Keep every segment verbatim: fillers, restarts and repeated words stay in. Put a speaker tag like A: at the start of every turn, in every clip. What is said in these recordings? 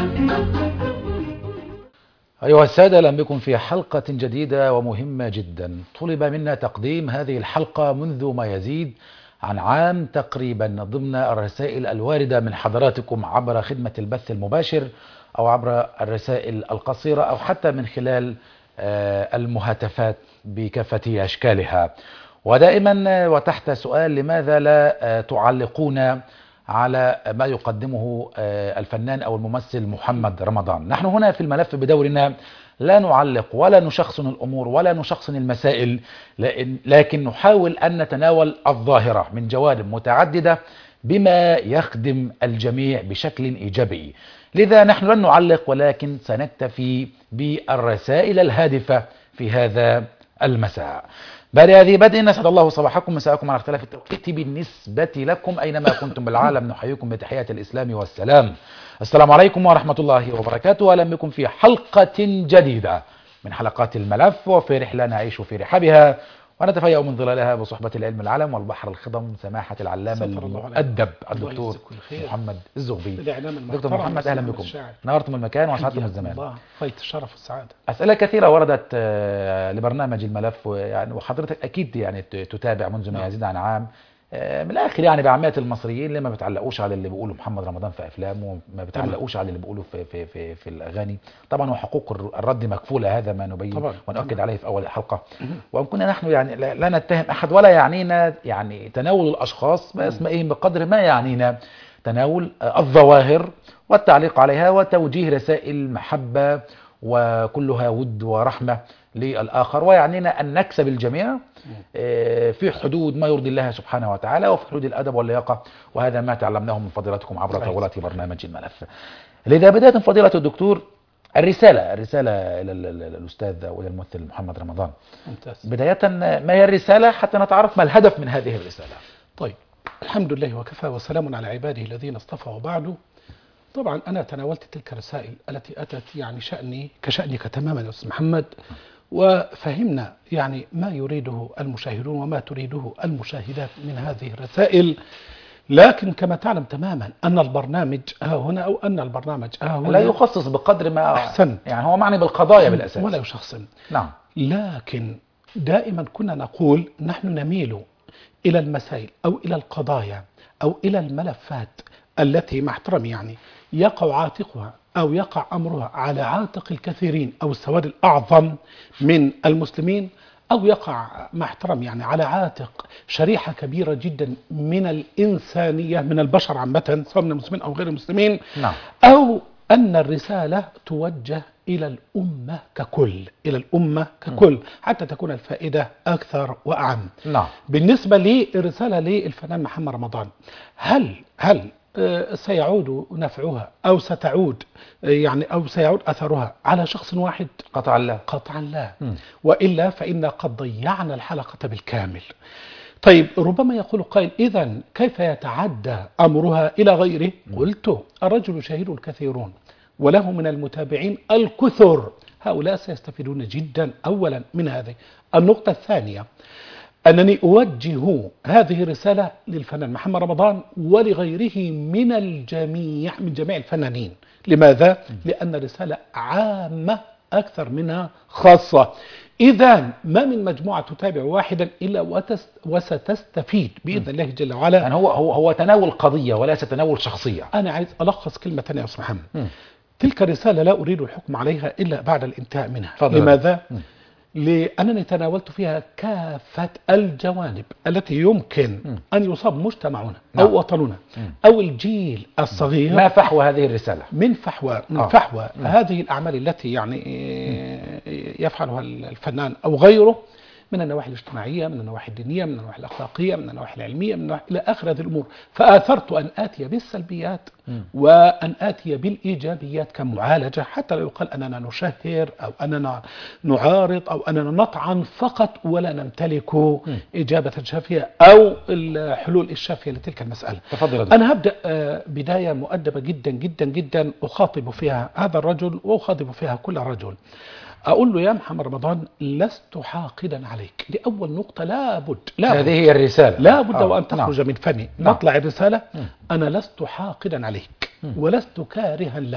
A: أيها السادة، أهلا بكم في حلقة جديدة ومهمة جدا. طلب منا تقديم هذه الحلقة منذ ما يزيد عن عام تقريبا ضمن الرسائل الواردة من حضراتكم عبر خدمة البث المباشر أو عبر الرسائل القصيرة أو حتى من خلال المهاتفات بكافة أشكالها، ودائما وتحت سؤال: لماذا لا تعلقون على ما يقدمه الفنان أو الممثل محمد رمضان؟ نحن هنا في الملف بدورنا لا نعلق ولا نشخصن الأمور ولا نشخصن المسائل، لكن نحاول أن نتناول الظاهرة من جوانب متعددة بما يخدم الجميع بشكل إيجابي. لذا نحن لن نعلق، ولكن سنكتفي بالرسائل الهادفة في هذا المساء. بعد هذه بدء، نسعد الله صباحكم مساءكم على اختلاف التوقيت بالنسبة لكم أينما كنتم بالعالم. نحييكم بتحيات الإسلام والسلام. السلام عليكم ورحمة الله وبركاته. أهلا بكم في حلقة جديدة من حلقات الملف، وفي رحلة نعيش في رحابها ونتفيأ من ظلالها بصحبة العلم العلم والبحر الخضم سماحة العلامة المؤدب الدكتور محمد الزغبي. دكتور محمد، أهلا بكم. نورتم المكان وأسعدتم الزمان.
B: الله فايت الشرف والسعادة.
A: أسئلة كثيرة وردت لبرنامج الملف، يعني وحضرتك أكيد يعني تتابع منذ ما يزيد عن عام. من الآخر يعني بعامة المصريين اللي ما بتعلقوش على اللي بيقوله محمد رمضان في أفلامه، وما بتعلقوش على اللي بيقوله في في في في الأغاني. طبعا وحقوق الرد مكفولة، هذا ما نبين ونؤكد عليه في أول الحلقة. وإن كنا نحن يعني لا نتهم أحد ولا يعنينا يعني تناول الأشخاص، بس ما إيه بقدر ما يعنينا تناول الظواهر والتعليق عليها وتوجيه رسائل محبة وكلها ود ورحمة للآخر، ويعنينا أن نكسب الجميع في حدود ما يرضي الله سبحانه وتعالى وفي حدود الأدب واللياقة، وهذا ما تعلمناه من فضيلتكم عبر طاولات برنامج الملف. لذا بداية فضيلة الدكتور، الرسالة الرسالة إلى الأستاذ وإلى الممثل محمد رمضان.
B: ممتاز.
A: بداية، ما هي الرسالة حتى نتعرف ما الهدف من هذه الرسالة؟
B: طيب، الحمد لله وكفى وسلام على عباده الذين اصطفى وبعده. طبعا أنا تناولت تلك الرسائل التي أتت يعني شأني كشأنك تماما يا أستاذ محمد، وفهمنا يعني ما يريده المشاهدون وما تريده المشاهدات من هذه الرسائل. لكن كما تعلم تماما أن البرنامج ها هنا أو أن البرنامج ها هنا
A: لا يخصص بقدر ما
B: أحسن،
A: يعني هو معني بالقضايا بالأساس
B: ولا يشخصن.
A: نعم.
B: لكن دائما كنا نقول نحن نميل إلى المسائل أو إلى القضايا أو إلى الملفات التي مع احترامي يعني يقع عاتقها أو يقع أمرها على عاتق الكثيرين أو السواد الأعظم من المسلمين، أو يقع مع احترام يعني على عاتق شريحة كبيرة جدا من الإنسانية من البشر عامة سواء من المسلمين أو غير المسلمين.
A: نعم.
B: أو أن الرسالة توجه إلى الأمة ككل إلى الأمة ككل حتى تكون الفائدة أكثر وأعم.
A: نعم.
B: بالنسبة للرسالة للفنان محمد رمضان، هل هل سيعود نفعها أو ستعود يعني أو سيعود أثرها على شخص واحد؟
A: قطعا لا.
B: قطعا لا.
A: م.
B: وإلا فإن قد ضيعنا الحلقة بالكامل. طيب، ربما يقول قائل: إذن كيف يتعدى أمرها إلى غيره؟ م. قلت: الرجل يشاهده الكثيرون وله من المتابعين الكثر، هؤلاء سيستفيدون جدا أولا من هذه النقطة. الثانية أنني أوجه هذه الرسالة للفنان محمد رمضان ولغيره من الجميع من جميع الفنانين. لماذا؟ لأن الرسالة عامة أكثر منها خاصة. إذا ما من مجموعة تتابع واحدا إلا وستستفيد بإذن الله جل وعلا.
A: يعني هو هو هو تناول قضية وليس تناول شخصية.
B: أنا عايز ألخص كلمة ثانية يا أستاذ محمد. م. تلك الرسالة لا أريد الحكم عليها إلا بعد الانتهاء منها. فضل. لماذا؟ م. لأنني تناولت فيها كافة الجوانب التي يمكن م. أن يصاب مجتمعنا أو نعم. وطننا م. أو الجيل الصغير.
A: ما فحوى هذه الرسالة؟
B: من فحوى من آه. فحوى م. هذه الأعمال التي يعني م. يفعلها الفنان أو غيره من النواحي الاجتماعية، من النواحي الدينية، من النواحي الأخلاقية، من النواحي العلمية، من النواحي إلى آخر هذه الأمور. فآثرت أن آتي بالسلبيات م. وأن آتي بالإيجابيات كمعالجة، حتى لا يقال أننا نشهر أو أننا نعارض أو أننا نطعن فقط ولا نمتلك م. إجابة شافية أو الحلول الشافية لتلك المسألة.
A: تفضل.
B: أنا هبدأ بداية مؤدبة جدا جدا جدا أخاطب فيها هذا الرجل وأخاطب فيها كل رجل. أقول له: يا محمد رمضان، لست حاقدا عليك. دي أول نقطة لابد لابد
A: هذه هي الرسالة
B: لابد آه. وأن تخرج نعم. من فمي.
A: نعم.
B: مطلع الرسالة:
A: م.
B: أنا لست حاقدا عليك
A: م.
B: ولست كارها لك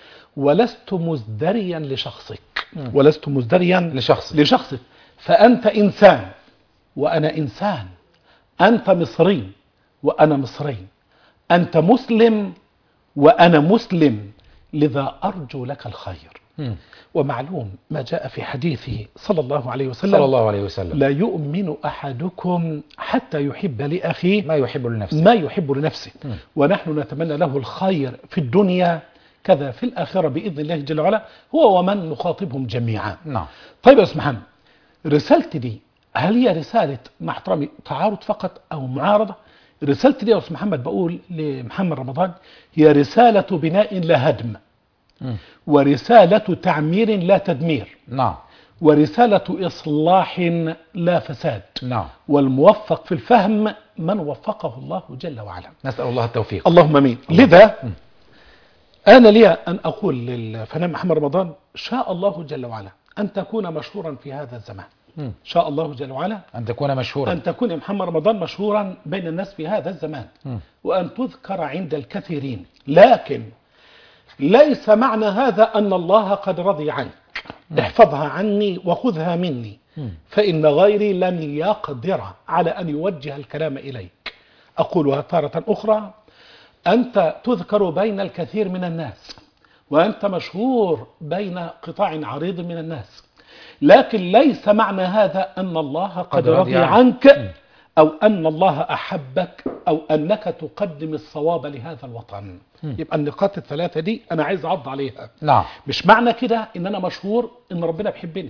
B: ولست مزدريا لشخصك، ولست مزدريا
A: لشخصك
B: لشخصك فأنت إنسان وأنا إنسان، أنت مصري وأنا مصري، أنت مسلم وأنا مسلم، لذا أرجو لك الخير.
A: م.
B: ومعلوم ما جاء في حديثه صلى الله عليه وسلم
A: صلى الله عليه وسلم:
B: لا يؤمن أحدكم حتى يحب لأخيه
A: ما يحب لنفسه
B: ما يحب لنفسه.
A: م.
B: ونحن نتمنى له الخير في الدنيا كذا في الآخرة بإذن الله جل وعلا، هو ومن نخاطبهم جميعا.
A: نعم.
B: طيب يا أستاذ محمد، رسالتي دي هل هي رسالة مع احترامي تعارض فقط أو معارضة؟ رسالتي دي يا أستاذ محمد بقول لمحمد رمضان هي رسالة بناء لا هدم،
A: م.
B: ورسالة تعمير لا تدمير،
A: نعم،
B: ورسالة إصلاح لا فساد.
A: نعم.
B: والموفق في الفهم من وفقه الله جل وعلا.
A: نسأل الله التوفيق.
B: اللهم امين. لذا أنا لي أن أقول للفنان محمد رمضان: شاء الله جل وعلا أن تكون مشهورا في هذا الزمان،
A: م.
B: شاء الله جل وعلا
A: أن تكون مشهورا،
B: أن تكون يا محمد رمضان مشهورا بين الناس في هذا الزمان،
A: م.
B: وأن تذكر عند الكثيرين. لكن ليس معنى هذا أن الله قد رضي عنك. م. احفظها عني وخذها مني، م. فإن غيري لن يقدر على أن يوجه الكلام إليك. أقولها تارة أخرى: أنت تذكر بين الكثير من الناس، وأنت مشهور بين قطاع عريض من الناس، لكن ليس معنى هذا أن الله قد رضي عنك أو أن الله أحبك أو أنك تقدم الصواب لهذا الوطن. م. يبقى النقاط الثلاثة دي أنا عايز أعض عليها.
A: نعم.
B: مش معنى كده إن أنا مشهور إن ربنا بيحبني،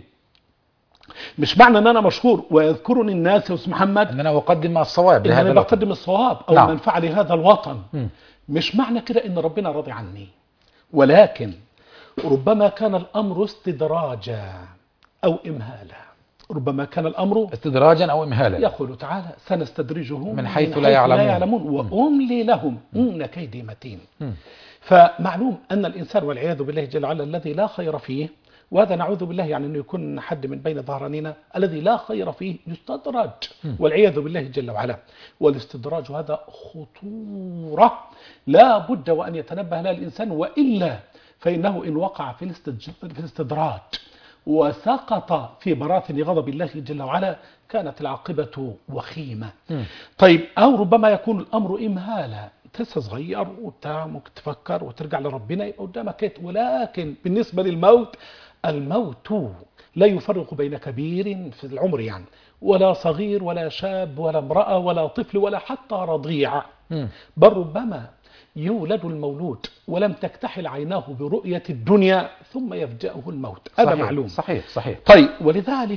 B: مش معنى أن أنا مشهور ويذكرني الناس يا أستاذ محمد
A: أن أنا أقدم الصواب
B: إن أنا بقدم الصواب أو
A: نعم.
B: المنفعة لهذا الوطن. م. مش معنى كده إن ربنا راضي عني، ولكن ربما كان الأمر استدراجا أو إمهالا. ربما كان الأمر
A: استدراجا أو إمهالا.
B: يقول تعالى: سنستدرجهم
A: من حيث لا يعلمون,
B: لا يعلمون وأملي لهم إن كيدي متين. فمعلوم أن الإنسان والعياذ بالله جل وعلا الذي لا خير فيه، وهذا نعوذ بالله يعني أنه يكون حد من بين ظهرانينا، الذي لا خير فيه يستدرج والعياذ بالله جل وعلا. والاستدراج هذا خطورة لا بد وأن يتنبه لها الإنسان، وإلا فإنه إن وقع في الاستدراج وسقط في براثن غضب الله جل وعلا كانت العاقبة وخيمة. م. طيب، أو ربما يكون الأمر إمهالا، لسه صغير وبتاع ممكن تفكر وترجع لربنا يبقى قدامك، ولكن بالنسبة للموت، الموت لا يفرق بين كبير في العمر يعني ولا صغير ولا شاب ولا امرأة ولا طفل ولا حتى رضيع، م. بل ربما يولد المولود ولم تكتحل عيناه برؤية الدنيا ثم يفجأه الموت. هذا معلوم.
A: صحيح صحيح.
B: طيب، ولذلك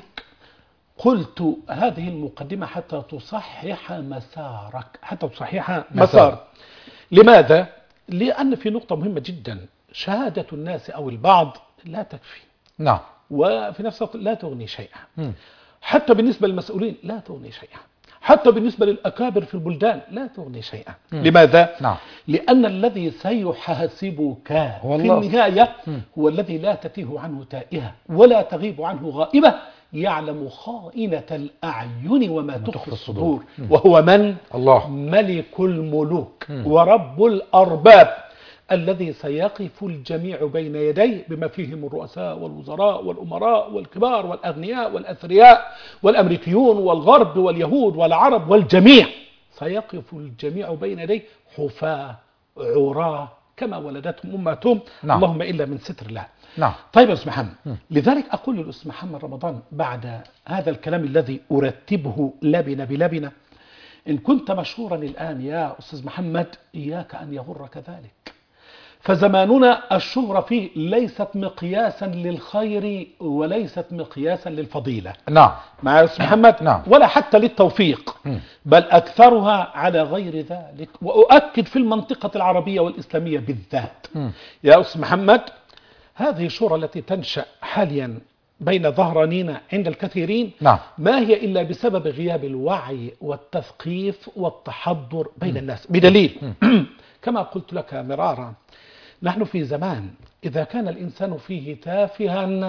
B: قلت هذه المقدمة حتى تصحح مسارك، حتى تصحح مسار. لماذا؟ لأن في نقطة مهمة جدا: شهادة الناس أو البعض لا تكفي.
A: نعم.
B: وفي نفس الوقت لا تغني شيئا. م. حتى بالنسبة للمسؤولين لا تغني شيئا، حتى بالنسبة للأكابر في البلدان لا تغني شيئا. م. لماذا؟
A: نعم.
B: لأن الذي سيحاسبك
A: هو
B: في النهاية م. هو الذي لا تتيه عنه تائهة ولا تغيب عنه غائبة، يعلم خائنة الأعين وما تخفي الصدور، وهو من؟
A: الله،
B: ملك الملوك م. ورب الأرباب، الذي سيقف الجميع بين يديه بما فيهم الرؤساء والوزراء والأمراء والكبار والأغنياء والأثرياء والأمريكيون والغرب واليهود والعرب والجميع، سيقف الجميع بين يديه حفاة عراة كما ولدتهم أمتهم. نعم. اللهم إلا من ستر الله.
A: نعم.
B: طيب يا أستاذ محمد، لذلك أقول للأستاذ محمد رمضان بعد هذا الكلام الذي أرتبه لبنة بلبنة: إن كنت مشهورا الآن يا أستاذ محمد إياك أن يغرك ذلك، فزماننا الشهرة فيه ليست مقياسا للخير وليست مقياسا للفضيلة.
A: نعم.
B: مع أستاذ محمد.
A: نعم.
B: ولا حتى للتوفيق، م. بل أكثرها على غير ذلك. وأؤكد في المنطقة العربية والإسلامية بالذات م. يا أستاذ محمد، هذه الشهرة التي تنشأ حاليا بين ظهرانينا عند الكثيرين، نعم. ما هي إلا بسبب غياب الوعي والتثقيف والتحضر بين م. الناس. بدليل كما قلت لك مرارا، نحن في زمان إذا كان الإنسان فيه تافها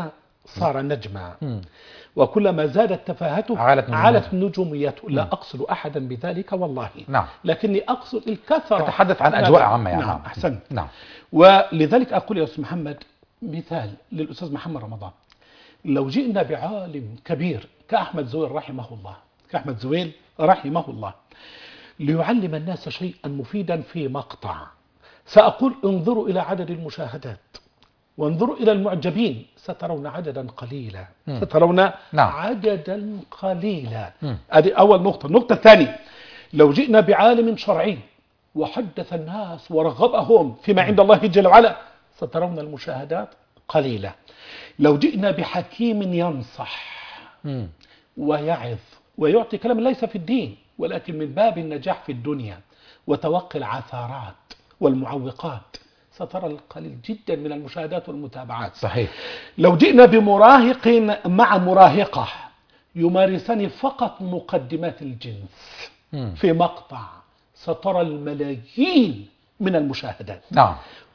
B: صار نجما،
A: مم.
B: وكلما زادت تفاهته
A: عالت
B: عالت
A: نجوميته.
B: نجوميته. لا
A: مم.
B: أقصد أحدا بذلك والله،
A: نعم.
B: لكني أقصد الكثرة.
A: تتحدث عن أجواء عامة يعني.
B: نعم أحسنت.
A: نعم.
B: ولذلك أقول يا أستاذ محمد مثال للأستاذ محمد رمضان، لو جئنا بعالم كبير كأحمد زويل رحمه الله، كأحمد زويل رحمه الله ليعلم الناس شيئا مفيدا في مقطع، سأقول انظروا إلى عدد المشاهدات وانظروا إلى المعجبين، سترون عددا قليلا،
A: م.
B: سترون
A: نعم.
B: عددا قليلا.
A: م.
B: هذه أول نقطة. النقطة الثانية، لو جئنا بعالم شرعي وحدث الناس ورغبهم فيما عند الله جل وعلا، سترون المشاهدات قليلة. لو جئنا بحكيم ينصح
A: م.
B: ويعظ ويعطي كلام ليس في الدين ولكن من باب النجاح في الدنيا وتوقي العثرات والمعوقات، سترى القليل جدا من المشاهدات والمتابعات.
A: صحيح.
B: لو جئنا بمراهق مع مراهقة يمارسان فقط مقدمات الجنس
A: م.
B: في مقطع، سترى الملايين من المشاهدات.
A: نعم.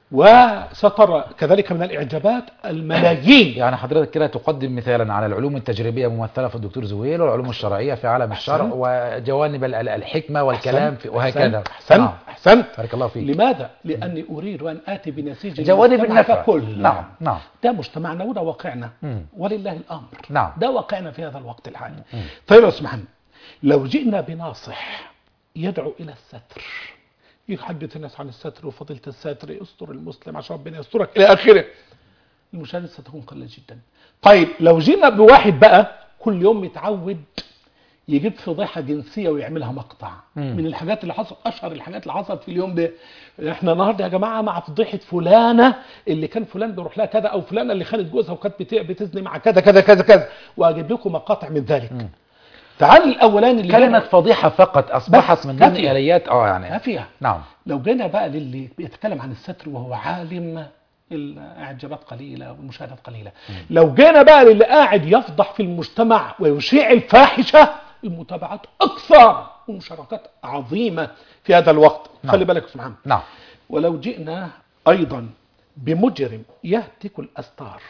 B: وسترى كذلك من الإعجابات الملايين.
A: يعني حضرتك كده تقدم مثالا على العلوم التجريبية ممثلة في الدكتور زويل، والعلوم الشرعية في عالم الشرع، وجوانب ال- الحكمة والكلام في وهكذا.
B: أحسنت.
A: نعم.
B: أحسنت.
A: بارك الله فيك.
B: لماذا؟ لأني أريد أن آتي بنسيج
A: جوانب
B: المجتمع
A: النفع.
B: ككل.
A: نعم. نعم.
B: ده مجتمعنا وده واقعنا،
A: مم.
B: ولله الأمر.
A: نعم.
B: ده واقعنا في هذا الوقت الحالي.
A: مم.
B: طيب يا أستاذ محمد، لو جئنا بناصح يدعو إلى الستر، يحدث الناس عن الستر وفضيلة الستر، استر المسلم عشان ربنا يسترك إلى آخره، المشاهدة ستكون قليلة جدا. طيب لو جينا بواحد بقى كل يوم متعود يجيب فضيحة جنسية ويعملها مقطع،
A: مم.
B: من الحاجات اللي حصلت، أشهر الحاجات اللي حصلت في اليوم ده، احنا النهارده يا جماعة مع فضيحة فلانة اللي كان فلان بيروح لها كذا، أو فلانة اللي خانت جوزها وكانت بت- بتزني مع كذا كذا كذا كذا، وأجيب لكم مقاطع من ذلك.
A: مم.
B: تعال الأولاني اللي
A: كلمة فضيحة فقط أصبحت
B: بس
A: من ضمن
B: كافية.
A: آليات اه يعني.
B: كافية.
A: نعم.
B: لو جينا بقى للي بيتكلم عن الستر وهو عالم، الإعجابات قليلة والمشاهدات قليلة.
A: مم.
B: لو جينا بقى للي قاعد يفضح في المجتمع ويشيع الفاحشة، المتابعات أكثر ومشاركات عظيمة في هذا الوقت.
A: نعم.
B: خلي بالك سبحانه.
A: نعم.
B: ولو جئنا أيضا بمجرم يهتك الأستار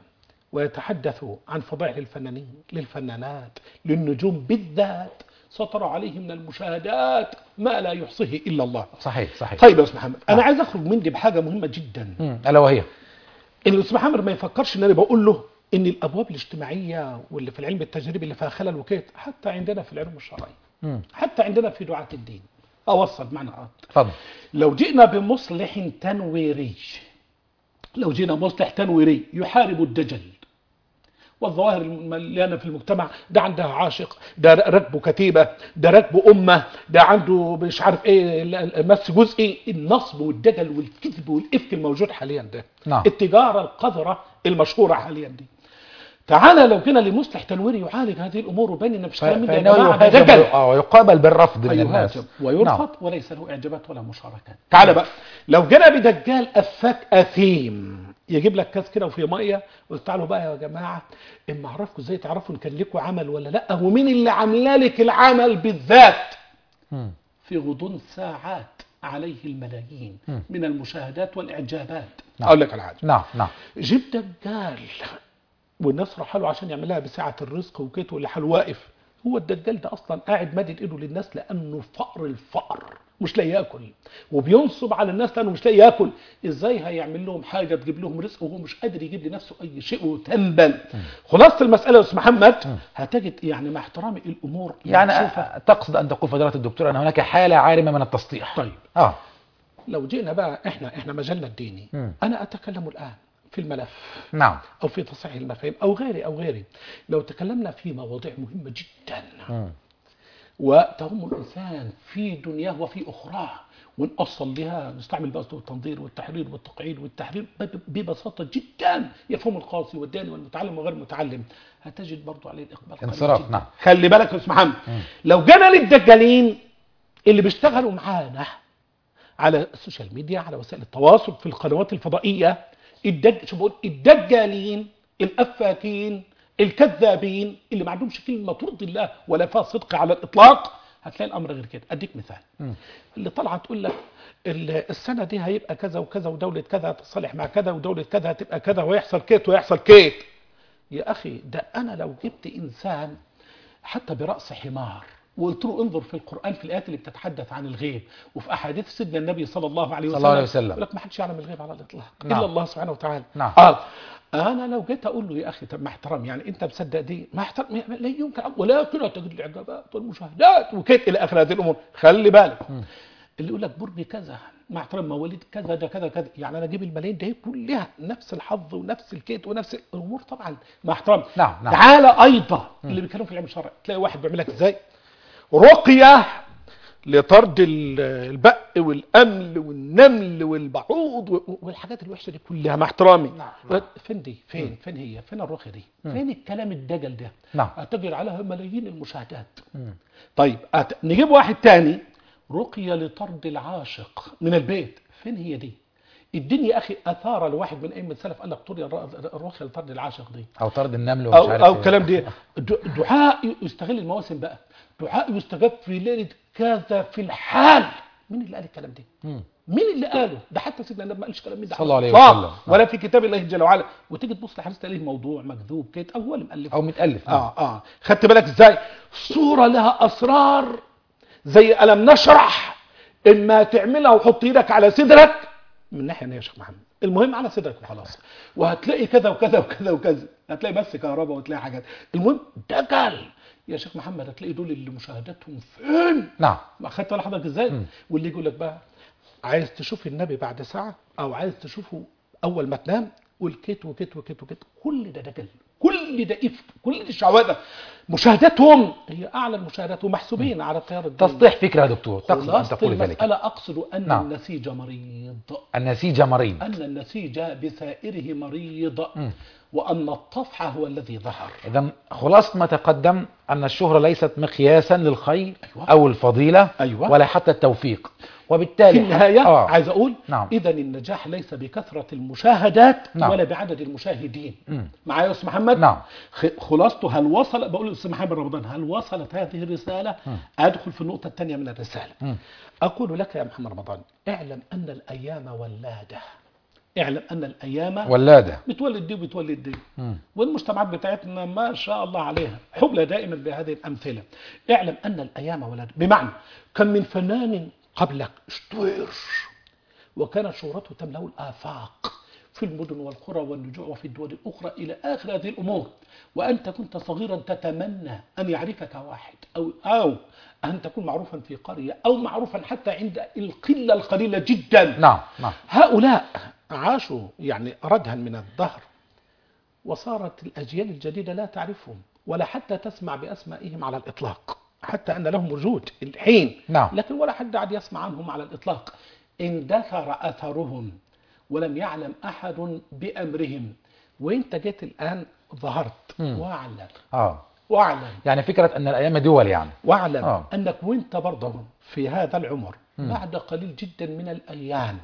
B: ويتحدث عن فضائح للفنانين للفنانات للنجوم بالذات، سترى عليه من المشاهدات ما لا يحصيه إلا الله.
A: صحيح. صحيح.
B: طيب يا أستاذ محمد، أنا
A: نعم.
B: عايز أخرج مني بحاجة مهمة جدا،
A: مم. ألا وهي
B: إن الأستاذ محمد ما يفكرش إن أنا بقول له إن الأبواب الاجتماعية واللي في العلم التجريبي اللي فيها خلل وكيت، حتى عندنا في العلوم الشرعي،
A: مم.
B: حتى عندنا في دعاة الدين. أوصل معنى آه.
A: تفضل.
B: لو جئنا بمصلح تنويري، لو جينا مصلح تنويري يحارب الدجل والظواهر المليانة في المجتمع، ده عندها عاشق، ده ركبه كتيبة، ده ركبه أمة، ده عنده مش عارف ايه مس جزئي، النصب والدجل والكذب والإفك الموجود حاليا ده.
A: نعم.
B: التجارة القذرة المشهورة حاليا دي. تعالى لو جينا لمصلح تنويري يعالج هذه الأمور وبيننا مش كلام من ده يا جماعة، ده دجل.
A: اه ويقابل بالرفض من الناس.
B: يهاجم ويرفض وليس له إعجابات ولا مشاركات. تعالى بقى لو جينا بدجال أفاك أثيم يجيب لك كاس كده وفيه ميه، قلت له بقى يا جماعه اما اعرفكم ازاي تعرفوا ان كان لكم عمل ولا لا، ومين اللي عامله لك العمل بالذات.
A: مم.
B: في غضون ساعات عليه الملايين
A: مم.
B: من المشاهدات والاعجابات.
A: نعم.
B: اقول لك على حاجه،
A: نعم. نعم.
B: جيب دجال والناس راح له عشان يعملها بسعه الرزق وكيت واللي حاله واقف، هو الدجال ده اصلا قاعد مادد ايده للناس لانه فقر الفقر، مش لاقي ياكل، وبينصب على الناس لانه مش لاقي ياكل. ازاي هيعمل لهم حاجه تجيب لهم رزق وهو مش قادر يجيب لنفسه اي شيء وتنبل؟ خلاصه المساله يا استاذ محمد، هتجد يعني مع احترامي الامور
A: يعني
B: مكشوفة.
A: تقصد ان تقول فضيلة الدكتور ان هناك حالة عارمة من التسطيح.
B: طيب
A: اه
B: لو جينا بقى احنا احنا مجالنا الديني،
A: مم.
B: انا اتكلم الان في الملف
A: نعم.
B: او في تصحيح المفاهيم او غيري او غيري، لو تكلمنا في مواضيع مهمه جدا
A: مم.
B: وتهم الإنسان في دنياه وفي أخراه، ونأصل لها نستعمل بقى التنظير والتحرير والتقعيد والتحرير ببساطة جدا يفهم القاصي والداني والمتعلم وغير المتعلم، هتجد برضو عليه الإقبال.
A: انصراف. نعم.
B: خلي بالك يا أستاذ محمد، لو جينا للدجالين اللي بيشتغلوا معانا على السوشيال ميديا على وسائل التواصل في القنوات الفضائية، الدج... شو بقول الدجالين الأفاكين الكذابين اللي ما عندهمش كلمه ترضي الله ولا فيها صدق على الاطلاق، هتلاقي الامر غير كده. اديك مثال، م. اللي طالعه تقول لك السنه دي هيبقى كذا وكذا ودوله كذا هتصالح مع كذا ودوله كذا هتبقى كذا ويحصل كيت ويحصل كيت، يا أخي ده أنا لو جبت إنسان حتى برأس حمار وقلت له انظر في القرآن في الآيات اللي بتتحدث عن الغيب وفي أحاديث سيدنا النبي صلى الله عليه
A: صلى
B: وسلم,
A: الله عليه وسلم.
B: يقول لك ما حدش يعلم الغيب على الإطلاق
A: نعم.
B: إلا الله سبحانه وتعالى.
A: نعم.
B: قال أنا لو جيت أقول له يا أخي طب مع احترام يعني أنت مصدق دي ما احترام لا يمكن، ولكن تجد الإعجابات والمشاهدات وكيت إلى آخر هذه الأمور. خلي بالك م. اللي يقول لك برج كذا مع احترام مواليد كذا ده كذا كذا، يعني انا اجيب الملايين ده كلها نفس الحظ ونفس الكيت ونفس الامور طبعا مع احترام.
A: نعم نعم.
B: تعالى ايضا م. اللي بيتكلموا في العلم الشرعي تلاقي واحد بيعمل لك ازاي رقيه لطرد البق والامل والنمل والبعوض والحاجات الوحشه دي كلها مع احترامي. نعم. فين دي؟ فين م. فين هي؟ فين الرقيه دي؟ م. فين الكلام الدجل ده؟ نعم. اعتبر عليها ملايين المشاهدات. م. طيب أت... نجيب واحد تاني رقية لطرد العاشق من البيت، فين هي دي؟ اديني يا اخي اثار لواحد من ائمه السلف قال لك طرد الرقية لطرد العاشق دي
A: او طرد النمل
B: ومش عارف او او كلام دي. دعاء يستغل المواسم بقى، دعاء يستجاب في ليله كذا في الحال. مين اللي قال الكلام ده؟ مم. مين اللي قاله؟ ده حتى سيدنا النبي ما قالش كلام من ده
A: صلى الله عليه وسلم
B: ولا في كتاب الله جل وعلا. وتيجي تبص لحديث تلاقيه موضوع مكذوب كده او هو اللي مؤلف
A: او متالف.
B: اه اه خدت بالك ازاي؟ صوره لها اسرار زي ألم نشرح، إما تعملها وحط ايدك على صدرك من ناحية يا شيخ محمد، المهم على صدرك وخلاص، وهتلاقي كذا وكذا وكذا وكذا، هتلاقي بس كهرباء وتلاقي حاجات، المهم دجل يا شيخ محمد. هتلاقي دول اللي مشاهداتهم فين؟
A: نعم.
B: ما خدت بالك حضرتك ازاي؟ م. واللي يقول لك بقى عايز تشوف النبي بعد ساعة أو عايز تشوفه أول ما تنام والكيت وكيت وكيت وكيت، كل ده دجل، كل ده إفك، كل دي شعوذة. مشاهداتهم هي أعلى المشاهدات ومحسوبين على التيار الديني.
A: تصليح فكرة يا دكتور، تقصد أن تقول ذلك؟
B: المسألة أقصد أن
A: نعم.
B: النسيج مريض.
A: النسيج مريض.
B: أن النسيج بسائره مريض. م. وأن الطفح هو الذي ظهر.
A: إذن خلاص ما تقدم أن الشهرة ليست مقياسا للخير. أيوة. أو الفضيلة. أيوة. ولا حتى التوفيق. وبالتالي
B: في النهاية آه. عايز أقول نعم. إذا النجاح ليس بكثرة المشاهدات نعم. ولا بعدد المشاهدين. معايا يا أستاذ محمد؟
A: نعم.
B: خلاصته هل وصل، بقول لأستاذ محمد رمضان هل وصلت هذه الرسالة؟ م. أدخل في النقطة الثانية من الرسالة. م. أقول لك يا محمد رمضان اعلم أن الأيام ولادة. اعلم أن الأيام
A: ولادة
B: بتولد دي وبتولد دي. م. والمجتمعات بتاعتنا ما شاء الله عليها حبلى دائما بهذه الأمثلة. اعلم أن الأيام ولادة، بمعنى كم من فنان قبلك اشتهر وكانت شهرته تملأ الآفاق في المدن والقرى والنجوع وفي الدول الأخرى إلى آخر هذه الأمور، وأنت كنت صغيرا تتمنى أن يعرفك واحد أو أو أن تكون معروفا في قرية أو معروفا حتى عند القلة القليلة جدا.
A: نعم نعم.
B: هؤلاء عاشوا يعني ردها من الدهر، وصارت الأجيال الجديدة لا تعرفهم ولا حتى تسمع بأسمائهم على الإطلاق، حتى أن لهم وجود الحين
A: نعم.
B: لكن ولا حد عاد يسمع عنهم على الإطلاق. اندثر أثرهم ولم يعلم أحد بأمرهم، وانت جيت الآن ظهرت. م. واعلم
A: آه.
B: واعلم
A: يعني فكرة أن الأيام دول يعني
B: واعلم آه. أنك وانت برضه في هذا العمر م. بعد قليل جدا من الأيام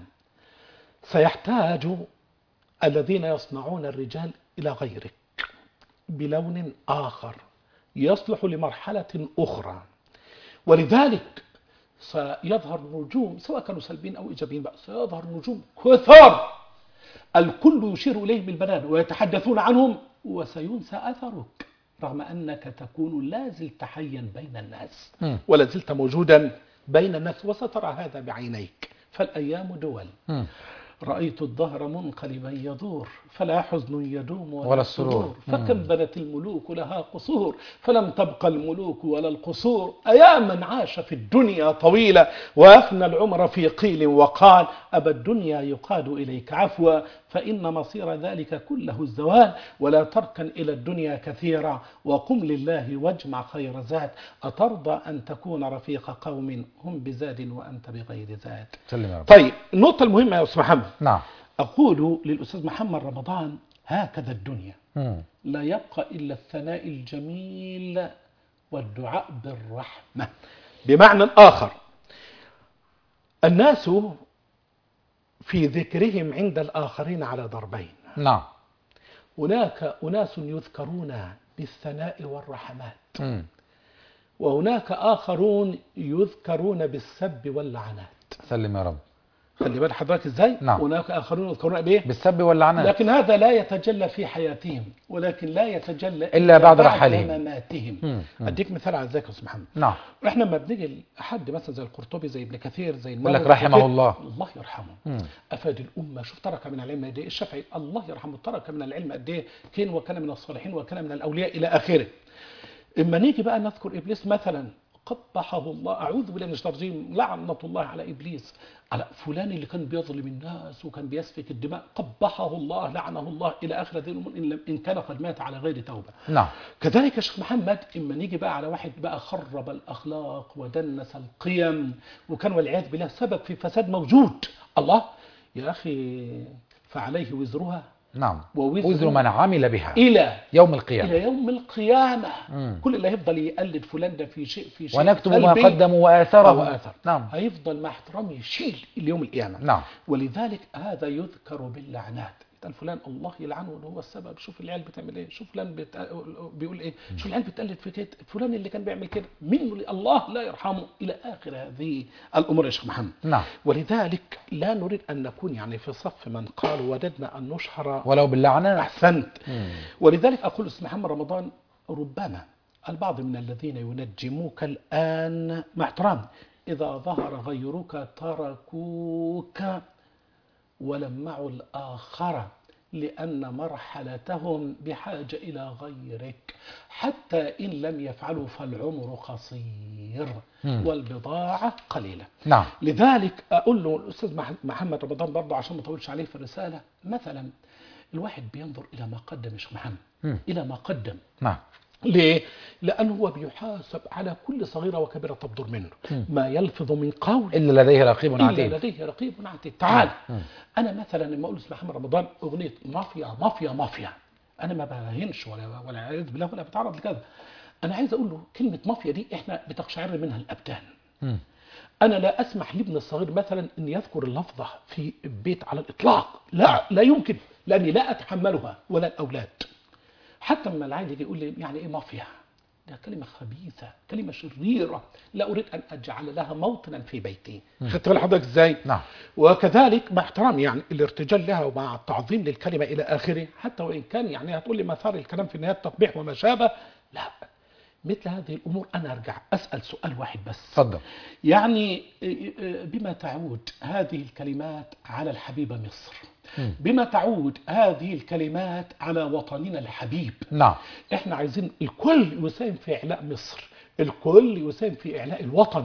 B: سيحتاج الذين يصنعون الرجال إلى غيرك بلون آخر يصلح لمرحلة أخرى، ولذلك سيظهر نجوم سواء كانوا سلبيين أو إيجابيين بقى، سيظهر نجوم كثر الكل يشير إليهم بالبنان ويتحدثون عنهم، وسينسى أثرك رغم أنك تكون لا زلت حيا بين الناس م. ولا زلت موجودا بين الناس، وسترى هذا بعينيك. فالأيام دول. م. رأيت الدهر منقلبا يدور فلا حزن يدوم ولا,
A: ولا السرور.
B: فكم بنت الملوك لها قصور فلم تبقى الملوك ولا القصور. أياما عاش في الدنيا طويلة وأفنى العمر في قيل وقال أبا الدنيا يقاد إليك عفوا فإن مصير ذلك كله الزوال ولا تركن إلى الدنيا كثيرا وقم لله واجمع خير زاد أترضى أن تكون رفيق قوم هم بزاد وأنت بغير زاد. طيب النقطة المهمة يا أستاذ محمد.
A: نعم.
B: أقول للأستاذ محمد رمضان هكذا الدنيا م. لا يبقى إلا الثناء الجميل والدعاء بالرحمة. بمعنى آخر الناس في ذكرهم عند الآخرين على ضربين.
A: نعم.
B: هناك أناس يذكرون بالثناء والرحمات
A: م.
B: وهناك آخرون يذكرون بالسب واللعنات.
A: سلم يا رب.
B: خلي بالك حضرتك ازاي.
A: نعم.
B: هناك اخرون يذكرون بايه؟
A: بالسب واللعنات.
B: لكن هذا لا يتجلى في حياتهم، ولكن لا يتجلى
A: إلا بعد رحلهم،
B: مماتهم.
A: مم. مم.
B: اديك مثال على ذلك يا استاذ محمد.
A: نعم.
B: احنا لما بنيجي لحد مثلا زي القرطبي، زي ابن كثير، زي
A: يقول لك رحمه الله،
B: الله يرحمه،
A: مم.
B: افاد الامه. شوف ترك من العلم قد ايه. الشافعي الله يرحمه ترك من العلم قد ايه، كان وكان من الصالحين وكان من الاولياء الى اخره. اما نيجي بقى نذكر ابليس مثلا، قبحه الله، اعوذ بالله من الشيطان الرجيم، لعنه الله على ابليس، على فلان اللي كان بيظلم الناس وكان بيسفك الدماء، قبحه الله لعنه الله الى اخر ذي الامور، ان ان كان قد مات على غير توبه.
A: نعم.
B: كذلك يا شيخ محمد، اما نيجي بقى على واحد بقى خرب الاخلاق ودنس القيم، وكان والعياذ بالله سبب في فساد موجود، الله يا اخي فعليه وزرها.
A: نعم.
B: ووزر
A: وزر من عمل بها
B: الى
A: يوم القيامه.
B: الى يوم القيامه.
A: مم.
B: كل اللي هيفضل يقلد فلان ده في شيء في شيء
A: ونكتب ما
B: سلبي
A: قدموا واثره.
B: أو آثر.
A: نعم.
B: هيفضل مع احترامه يشيل اليوم القيامه.
A: نعم.
B: ولذلك هذا يذكر باللعنات. قال فلان الله يلعنه اللي هو السبب. شوف العيال بتعمل ايه، شوف فلان بت... بيقول ايه، شوف العيال بتقلد في كده، فلان اللي كان بيعمل كده منه الله لا يرحمه، الى اخر هذه الامور يا شيخ محمد.
A: نعم.
B: ولذلك لا نريد ان نكون يعني في صف من قالوا وددنا ان نشهر
A: ولو باللعنات.
B: احسنت.
A: مم.
B: ولذلك اقول استاذ محمد رمضان، ربما البعض من الذين ينجموك الان مع احترام، اذا ظهر غيرك تركوك ولمعوا الآخر، لأن مرحلتهم بحاجة إلى غيرك، حتى إن لم يفعلوا فالعمر قصير
A: مم.
B: والبضاعة قليلة.
A: نعم.
B: لذلك أقول له الأستاذ محمد رمضان برضه عشان ما أطولش عليه في الرسالة، مثلا الواحد بينظر إلى ما قدم يا شيخ محمد،
A: مم.
B: إلى ما قدم.
A: نعم.
B: ليه؟ لأنه هو بيحاسب على كل صغيرة وكبيرة تبدر منه،
A: م.
B: ما يلفظ من قول
A: إلا لديه رقيب عتيد.
B: إلا لديه رقيب عتيد. تعال،
A: م.
B: أنا مثلا لما أقول اسم محمد رمضان أغنية مافيا مافيا مافيا، أنا ما بهينش ولا ولا عايز بالله ولا بتعرض لكذا. أنا عايز أقول له كلمة مافيا دي إحنا بتقشعر منها الأبدان.
A: م.
B: أنا لا أسمح لابن الصغير مثلا أن يذكر اللفظة في البيت على الإطلاق، لا لا يمكن، لأني لا أتحملها ولا الأولاد. حتى لما العيل يجي يقول لي يعني ايه مافيا، ده كلمه خبيثه، كلمه شريره، لا اريد ان اجعل لها موطنا في بيتي. خدت بال حضرتك ازاي؟
A: نعم.
B: وكذلك مع احترامي يعني الارتجال لها ومع التعظيم للكلمه الى اخره، حتى وان كان يعني هتقول لي مثار الكلام في النهايه تقبيح وما شابه، لا، مثل هذه الامور انا ارجع اسال سؤال واحد بس.
A: اتفضل.
B: يعني بما تعود هذه الكلمات على الحبيبه مصر، بما تعود هذه الكلمات على وطننا الحبيب.
A: نعم.
B: احنا عايزين الكل يساهم في اعلاء مصر، الكل يساهم في اعلاء الوطن،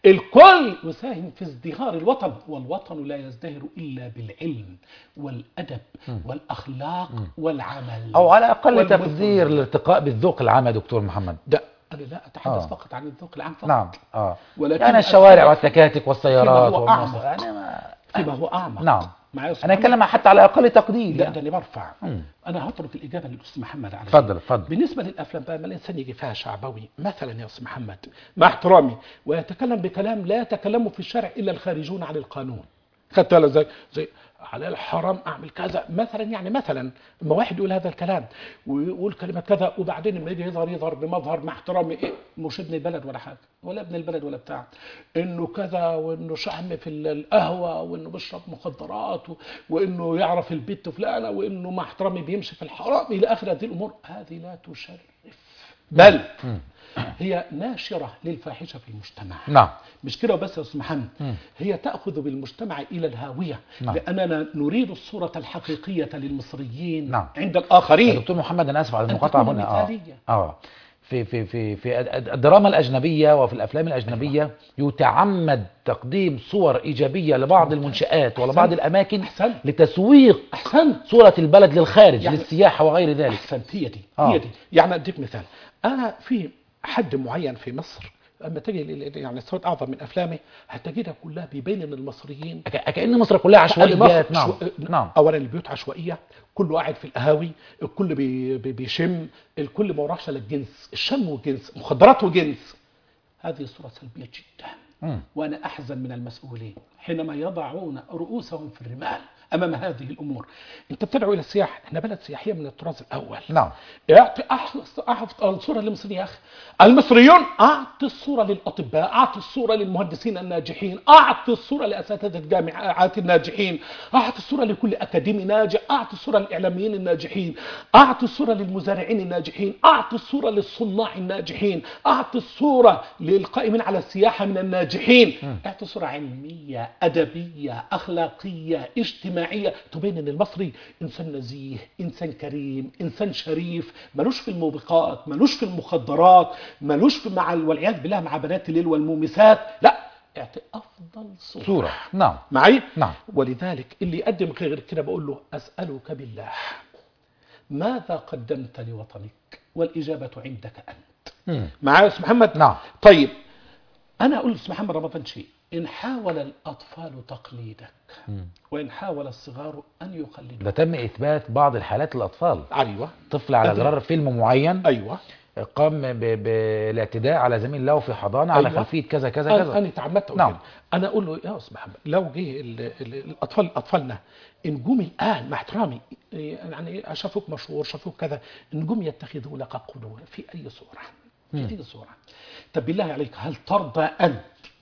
B: الكل يساهم في ازدهار الوطن، والوطن لا يزدهر الا بالعلم والادب م. والاخلاق م. والعمل،
A: او على اقل تقدير الارتقاء بالذوق العام. يا دكتور محمد،
B: ده انا لا اتحدث
A: آه.
B: فقط عن الذوق العام فقط.
A: نعم. اه
B: ولكن
A: يعني الشوارع والتكاتك والسيارات والمواصلات
B: يعني ما فيما هو اعمق.
A: نعم.
B: انا
A: اتكلم حتى على اقل تقدير.
B: لا ده انا برفع. مم. انا هترك الاجابه للاستاذ محمد عليه.
A: اتفضل اتفضل.
B: بالنسبه للافلام بقى، ما الانسان يجي فيها شعبوي مثلا يا استاذ محمد مع احترامي، ويتكلم بكلام لا يتكلم في الشارع الا الخارجون عن القانون. خدت بالك زي زي على الحرام اعمل كذا مثلا، يعني مثلا لما واحد يقول هذا الكلام ويقول كلمه كذا، وبعدين لما يجي يظهر يظهر بمظهر مع احترامي ايه، مش ابن البلد ولا حاجه، ولا ابن البلد ولا بتاع، انه كذا، وانه شحم في القهوه، وانه بيشرب مخدرات، وانه يعرف البت فلانه، وانه مع احترامي بيمشي في الحرام الى اخر هذه الامور، هذه لا تشرف، بل م. هي ناشرة للفاحشة في المجتمع.
A: نعم.
B: مش كده وبس يا أستاذ محمد، هي تأخذ بالمجتمع إلى الهاوية.
A: نعم.
B: لأننا نريد الصورة الحقيقية للمصريين.
A: نعم.
B: عند الآخرين.
A: دكتور محمد أنا آسف على المقاطعة هنا.
B: آه.
A: آه. في في في في الدراما الأجنبية وفي الأفلام الأجنبية يتعمد تقديم صور إيجابية لبعض المنشآت ولبعض الأماكن
B: أحسن.
A: لتسويق
B: أحسن.
A: صورة البلد للخارج، يعني للسياحة وغير ذلك.
B: أحسنت. هي دي
A: آه.
B: هي دي. يعني أديك مثال، أنا في حد معين في مصر اما تجي يعني صوت اعظم من افلامه هتجدها كلها بيبين ان المصريين
A: كأن مصر كلها عشوائيات. نعم.
B: شو...
A: نعم.
B: اولا البيوت عشوائيه، كله قاعد في القهاوي، الكل بي... بي... بيشم، الكل ما وراحش للجنس، الشم وجنس، مخدرات وجنس. هذه صوره سلبيه جدا. م. وانا احزن من المسؤولين حينما يضعون رؤوسهم في الرمال أمام هذه الأمور. أنت بتدعو إلى السياحة، إحنا بلد سياحية من الطراز الأول.
A: نعم.
B: اعطي أحفظ الصورة للمصريين يا أخي. المصريون أعطي الصورة للأطباء، أعطي الصورة للمهندسين الناجحين، أعطي الصورة لأساتذة الجامعات الناجحين، أعطي الصورة لكل أكاديمي ناجح، أعطي الصورة للإعلاميين الناجحين، أعطي الصورة للمزارعين الناجحين، أعطي الصورة للصناع الناجحين، أعطي الصورة للقائمين على السياحة من الناجحين. أعطي صورة علمية أدبية أخلاقية اجتماعية تبين أن المصري إنسان نزيه، إنسان كريم، إنسان شريف، ملوش في الموبقات، ملوش في المخدرات، ملوش في مع والعياذ بالله مع بنات الليل والمومسات. لا، اعطي أفضل صورة,
A: صورة. نعم.
B: معي؟
A: نعم.
B: ولذلك اللي يقدم غير كده بقول له أسألك بالله ماذا قدمت لوطنك؟ والإجابة عندك أنت. معايا يا أستاذ محمد؟
A: نعم.
B: طيب أنا أقول لأستاذ محمد رمضان شيء، إن حاول الأطفال تقليدك مم. وإن حاول الصغار أن يقلدوك.
A: ده تم إثبات بعض الحالات للأطفال.
B: أيوة.
A: طفل على زرار فيلم معين.
B: أيوة.
A: قام بالاعتداء على زميل له في حضانة على
B: أيوة.
A: خلفية كذا كذا كذا.
B: أنا تعمدت أقول نعم. أنا أقول له يا أستاذ محمد لو جه الأطفال أطفالنا نجوم الآن مع احترامي يعني شافوك مشهور شافوك كذا، نجوم يتخذوا لك قدوة في أي صورة في أي صورة. طب بالله عليك هل ترضى أنت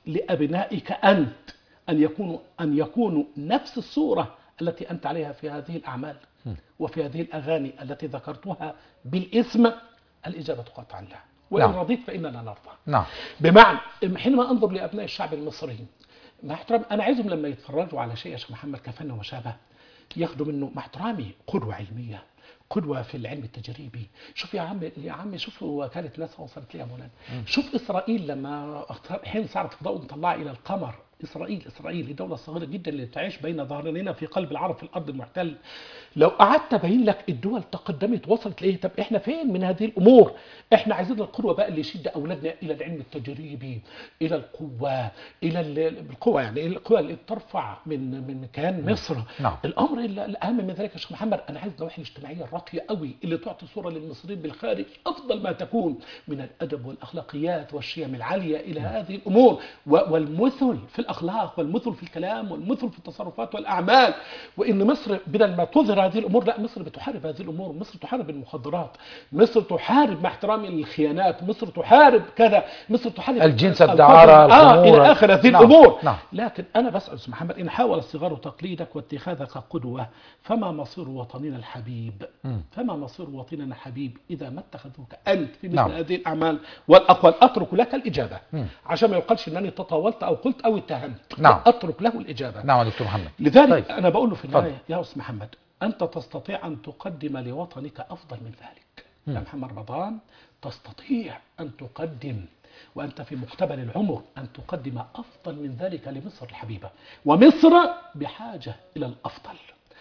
B: لأبنائك أنت أن يكونوا أن يكونوا نفس الصورة التي أنت عليها في هذه الأعمال وفي هذه الأغاني التي ذكرتها بالاسم؟ الإجابة قطعا لا، وإن نعم. رضيت فإننا نرضى.
A: نعم.
B: بمعنى حينما أنظر لأبناء الشعب المصري مع احترام، أنا عايزهم لما يتفرجوا على شيء يا شيخ محمد كفن وما شابه ياخدوا منه مع احترامي قدوة علمية، قدوة في العلم التجريبي. شوف يا عم يا عم شوف وكالة ناسا وصلت ليه يا مولانا. شوف إسرائيل لما حين صارت فضاء مطلعة إلى القمر، إسرائيل إسرائيل الدولة الصغيرة جدا اللي تعيش بين ظهرانينا في قلب العرب في الأرض المحتل. لو قعدت أبين لك الدول تقدمت وصلت لإيه، طب إحنا فين من هذه الأمور؟ إحنا عايزين القدوة بقى اللي يشد أولادنا إلى العلم التجريبي، إلى القوة، إلى القوة يعني القوة اللي ترفع من من مكان مصر.
A: نعم.
B: الأمر الأهم من ذلك يا شيخ محمد أنا عايز النواحي الاجتماعية الراقية قوي اللي تعطي صورة للمصريين بالخارج أفضل ما تكون من الأدب والأخلاقيات والشيم العالية إلى م. هذه الأمور والمثل في الأخلاق والمثل في الكلام والمثل في التصرفات والأعمال. وإن مصر بدل ما تظهر هذه الأمور لا، مصر بتحارب هذه الأمور، مصر تحارب المخدرات، مصر تحارب مع احترامي الخيانات، مصر تحارب كذا، مصر تحارب
A: الجنس الدعارة
B: آه إلى آخر هذه
A: نعم.
B: الأمور.
A: نعم.
B: لكن أنا بسأل أستاذ محمد إن حاول الصغار تقليدك واتخاذك قدوة فما مصير وطننا الحبيب؟ م. فما مصير وطننا الحبيب إذا ما اتخذوك أنت في مثل نعم. هذه الأعمال والأقوال؟ أترك لك الإجابة م. عشان ما يقالش أنني تطاولت أو قلت أو اتهمت.
A: نعم.
B: أترك له الإجابة.
A: نعم دكتور محمد.
B: لذلك طيب. أنا بقول له في النهاية يا أستاذ محمد أنت تستطيع أن تقدم لوطنك أفضل من ذلك. م. يا محمد رمضان تستطيع أن تقدم وأنت في مقتبل العمر أن تقدم أفضل من ذلك لمصر الحبيبة، ومصر بحاجة إلى الأفضل،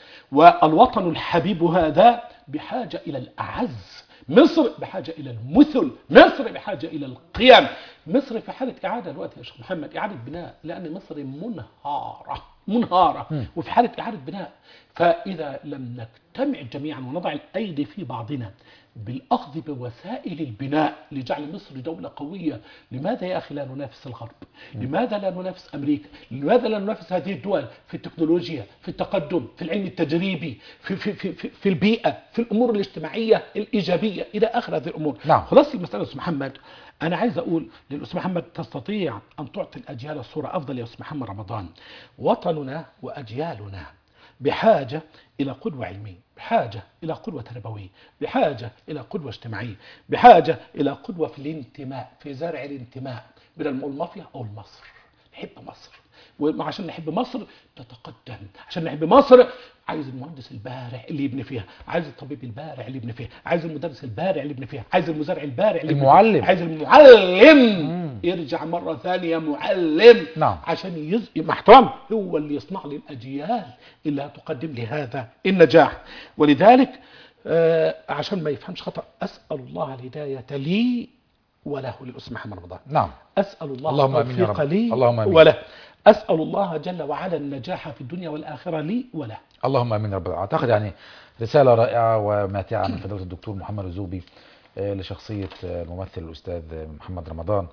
B: والوطن الحبيب هذا بحاجة إلى الأعز، مصر بحاجة إلى المثل، مصر بحاجة إلى القيم. مصر في حالة إعادة الوقت يا شيخ محمد، إعادة بناء، لأن مصر منهارة منهارة م. وفي حالة إعادة بناء. فإذا لم نجتمع جميعا ونضع الأيدي في بعضنا بالأخذ بوسائل البناء لجعل مصر دولة قوية، لماذا يا أخي لا ننافس الغرب؟ لماذا لا ننافس أمريكا؟ لماذا لا ننافس هذه الدول في التكنولوجيا، في التقدم، في العلم التجريبي، في, في, في, في, في البيئة، في الأمور الاجتماعية الإيجابية إلى آخر هذه الأمور.
A: نعم.
B: خلاص المسألة أستاذ محمد أنا عايز أقول للأستاذ محمد تستطيع أن تعطي الأجيال الصورة أفضل يا أستاذ محمد رمضان. وطننا وأجيالنا بحاجة إلى قدوة علمية، بحاجة إلى قدوة تربوية، بحاجة إلى قدوة اجتماعية، بحاجة إلى قدوة في الانتماء، في زرع الانتماء بدل المافيا أو مصر. نحب مصر، وعشان نحب مصر نتقدم، عشان نحب مصر عايز المهندس البارع اللي يبني فيها، عايز الطبيب البارع اللي يبني فيها، عايز المدرس البارع اللي يبني فيها، عايز المزارع البارع اللي
A: المعلم
B: يبني فيها. عايز المعلم مم. يرجع مرة ثانية معلم.
A: نعم.
B: عشان يز... مع احترام هو اللي يصنع لي الأجيال اللي هتقدم لي هذا النجاح. ولذلك آه عشان ما يفهمش خطأ أسأل الله الهداية لي وله للأستاذ محمد رمضان.
A: نعم.
B: أسأل الله
A: اللهم
B: التوفيق لي وله. أسأل الله جل وعلا النجاح في الدنيا والآخرة لي وله.
A: اللهم امين رب. اعتقد يعني رسالة رائعة وماتعة من فضيلة الدكتور محمد الزوبي لشخصية الممثل الأستاذ محمد رمضان.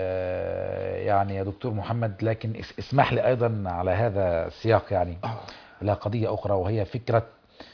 A: يعني يا دكتور محمد، لكن اسمح لي أيضا على هذا السياق يعني إلى قضية أخرى، وهي فكرة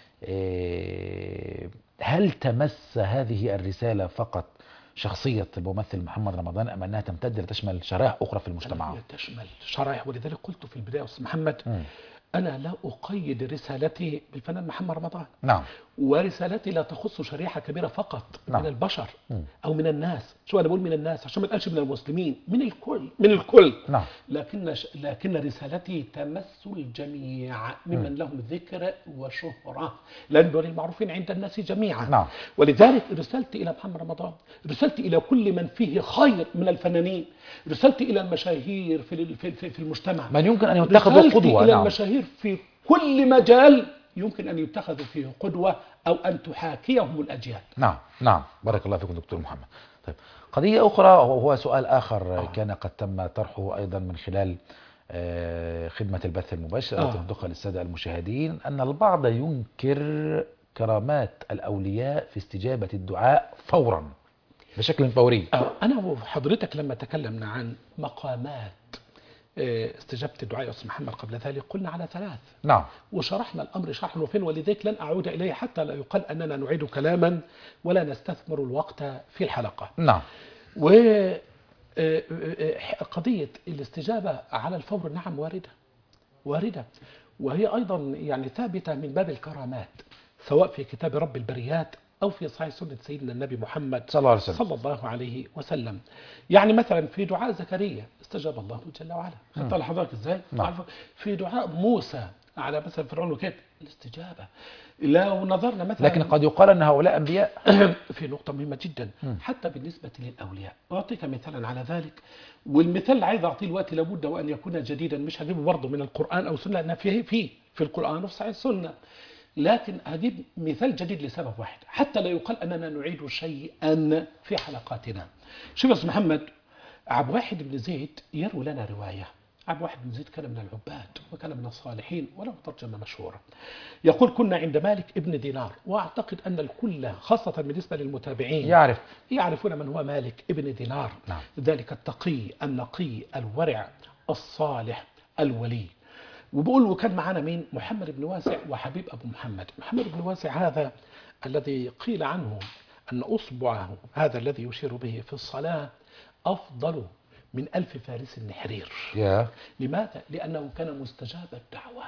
A: هل تمس هذه الرسالة فقط شخصية الممثل محمد رمضان أم أنها تمتد لتشمل شرائح أخرى في المجتمع؟
B: هي تشمل شرائح، ولذلك قلت في البداية أستاذ محمد م. أنا لا أقيد رسالتي بالفنان محمد رمضان.
A: نعم.
B: ورسالتي لا تخص شريحة كبيرة فقط
A: نعم.
B: من البشر
A: م.
B: أو من الناس. شو أنا بقول من الناس عشان ما تقالش من المسلمين، من الكل من الكل.
A: نعم.
B: لكن لكن رسالتي تمس الجميع ممن لهم ذكر وشهرة، لأن دول المعروفين عند الناس جميعا.
A: نعم.
B: ولذلك رسالتي إلى محمد رمضان، رسالتي إلى كل من فيه خير من الفنانين، رسالتي إلى المشاهير في في في المجتمع،
A: من يمكن أن يتخذوا قدوة.
B: إلى
A: نعم.
B: المشاهير في كل مجال يمكن أن يتخذوا فيه قدوة أو أن تحاكيهم الأجيال.
A: نعم نعم، بارك الله فيكم دكتور محمد. طيب، قضية أخرى وهو سؤال آخر آه. كان قد تم طرحه أيضا من خلال خدمة البث المباشر التي تدخل للسادة المشاهدين، أن البعض ينكر كرامات الأولياء في استجابة الدعاء فورا بشكل فوري.
B: آه. أنا وحضرتك لما تكلمنا عن مقامات استجابة الدعاء يا أستاذ محمد قبل ذلك قلنا على ثلاث.
A: نعم.
B: وشرحنا الأمر شرحا وفين، ولذلك لن أعود إليه حتى لا يقال أننا نعيد كلاما ولا نستثمر الوقت في الحلقة.
A: نعم.
B: وقضية الاستجابة على الفور نعم واردة واردة، وهي أيضا يعني ثابتة من باب الكرامات، سواء في كتاب رب البريات أو في صحيح سنة سيدنا النبي محمد
A: صلى الله عليه وسلم,
B: صلى الله عليه وسلم. يعني مثلا في دعاء زكريا استجاب الله جل وعلا، خدت على حضرتك ازاي؟ في دعاء موسى على مثلا فرعون وكده الاستجابة. لو نظرنا مثلا،
A: لكن قد يقال أن هؤلاء أنبياء.
B: في نقطة مهمة جدا حتى بالنسبة للأولياء. أعطيك مثالا على ذلك، والمثال اللي عايز أعطيه الوقت لابد وأن يكون جديدا، مش هجيبه برضه من القرآن أو السنة لأن فيه فيه في القرآن وفي صحيح السنة، لكن هجيب مثال جديد لسبب واحد حتى لا يقال أننا نعيد شيئا في حلقاتنا. شوف يا أستاذ محمد، عبد واحد بن زيد يروي لنا رواية. عبد واحد بن زيد كان من العباد وكان من الصالحين وله ترجمة مشهورة. يقول كنا عند مالك ابن دينار، وأعتقد أن الكل خاصة بالنسبة للمتابعين
A: يعرف
B: يعرفون من هو مالك ابن دينار.
A: نعم.
B: ذلك التقي النقي الورع الصالح الولي. وبقول وكان معنا مين؟ محمد بن واسع وحبيب أبو محمد. محمد بن واسع هذا الذي قيل عنه أن أصبعه هذا الذي يشير به في الصلاة أفضل من ألف فارس النحرير.
A: yeah.
B: لماذا؟ لأنه كان مستجاب الدعوة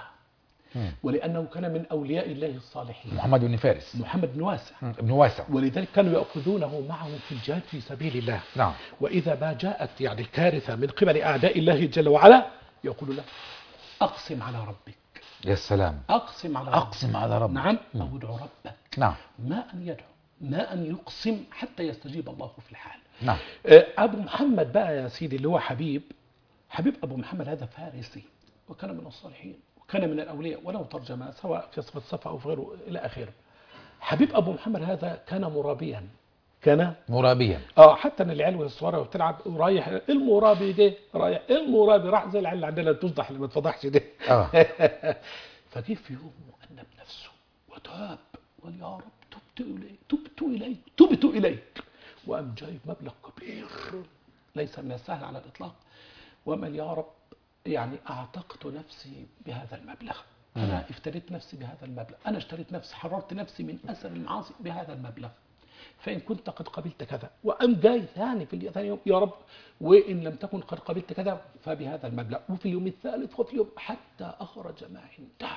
B: ولأنه كان من أولياء الله الصالحين.
A: محمد بن فارس،
B: محمد بن واسع
A: بن واسع
B: ولذلك كانوا يأخذونه معه في الجهاد في سبيل الله.
A: نعم.
B: وإذا ما جاءت يعني الكارثة من قبل أعداء الله جل وعلا يقول له أقسم على ربك.
A: يا سلام.
B: أقسم على ربك.
A: أقسم على ربك.
B: نعم. أو ادعو ربك.
A: نعم.
B: ما أن يدعو، ما أن يقسم حتى يستجيب الله في الحال.
A: نعم.
B: أبو محمد بقى يا سيدي اللي هو حبيب حبيب أبو محمد هذا فارسي وكان من الصالحين وكان من الأولياء وله ترجمة سواء في صفة الصفا أو في غيره إلى آخره. حبيب أبو محمد هذا كان مرابيا كان
A: مرابيا
B: اه حتى ان العيال والصغار وبتلعب ورايح المرابي ده رايح المرابي راح زي العيال اللي عندنا تفضح اللي ما تفضحش ده.
A: اه
B: فجه في يوم وأنب نفسه وتاب وقال يا رب تبت إليك تبت إليك تبت إليك، وقام جايب مبلغ كبير ليس من السهل على الإطلاق، وقال يا رب يعني أعتقت نفسي بهذا المبلغ، أنا افتريت نفسي بهذا المبلغ، أنا اشتريت نفسي حررت نفسي من أثر المعاصي بهذا المبلغ، فإن كنت قد قبلت كذا. وقام جاي ثاني في ثاني يوم يا رب وإن لم تكن قد قبلت كذا فبهذا المبلغ، وفي اليوم الثالث وفي اليوم حتى أخرج ما عنده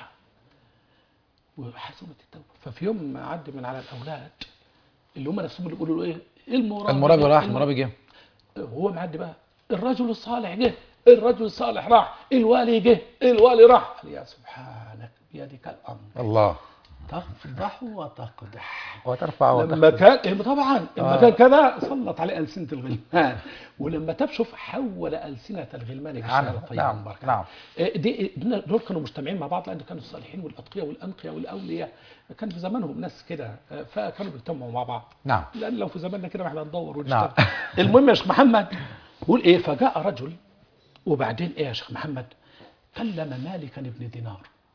B: وحسمت التوبة. ففي يوم ما عدي من على الأولاد اللي هم نفسهم اللي بيقولوا له إيه المرابي
A: المرابي راح المرابي جه،
B: هو معدي بقى الرجل الصالح جه الرجل الصالح راح الوالي جه الوالي راح، قال يا سبحانك بيدك الأمر
A: الله
B: تفضح وتقدح
A: وترفع
B: لما كان طبعا لما كان كذا سلط عليه ألسنة الغلمان، ولما تاب شوف حول ألسنة الغلمان بالشعر الطيب
A: نعم نعم.
B: دي دول كانوا مجتمعين مع بعض لأن كانوا الصالحين والأتقياء والأنقياء والأولياء كان في زمانهم ناس كده فكانوا بيجتمعوا مع بعض.
A: نعم.
B: لأن لو في زماننا كده احنا هندور ونشتغل.
A: نعم.
B: المهم يا شيخ محمد بقول ايه، فجاء رجل وبعدين ايه يا شيخ محمد كلم مالكا ابن دينار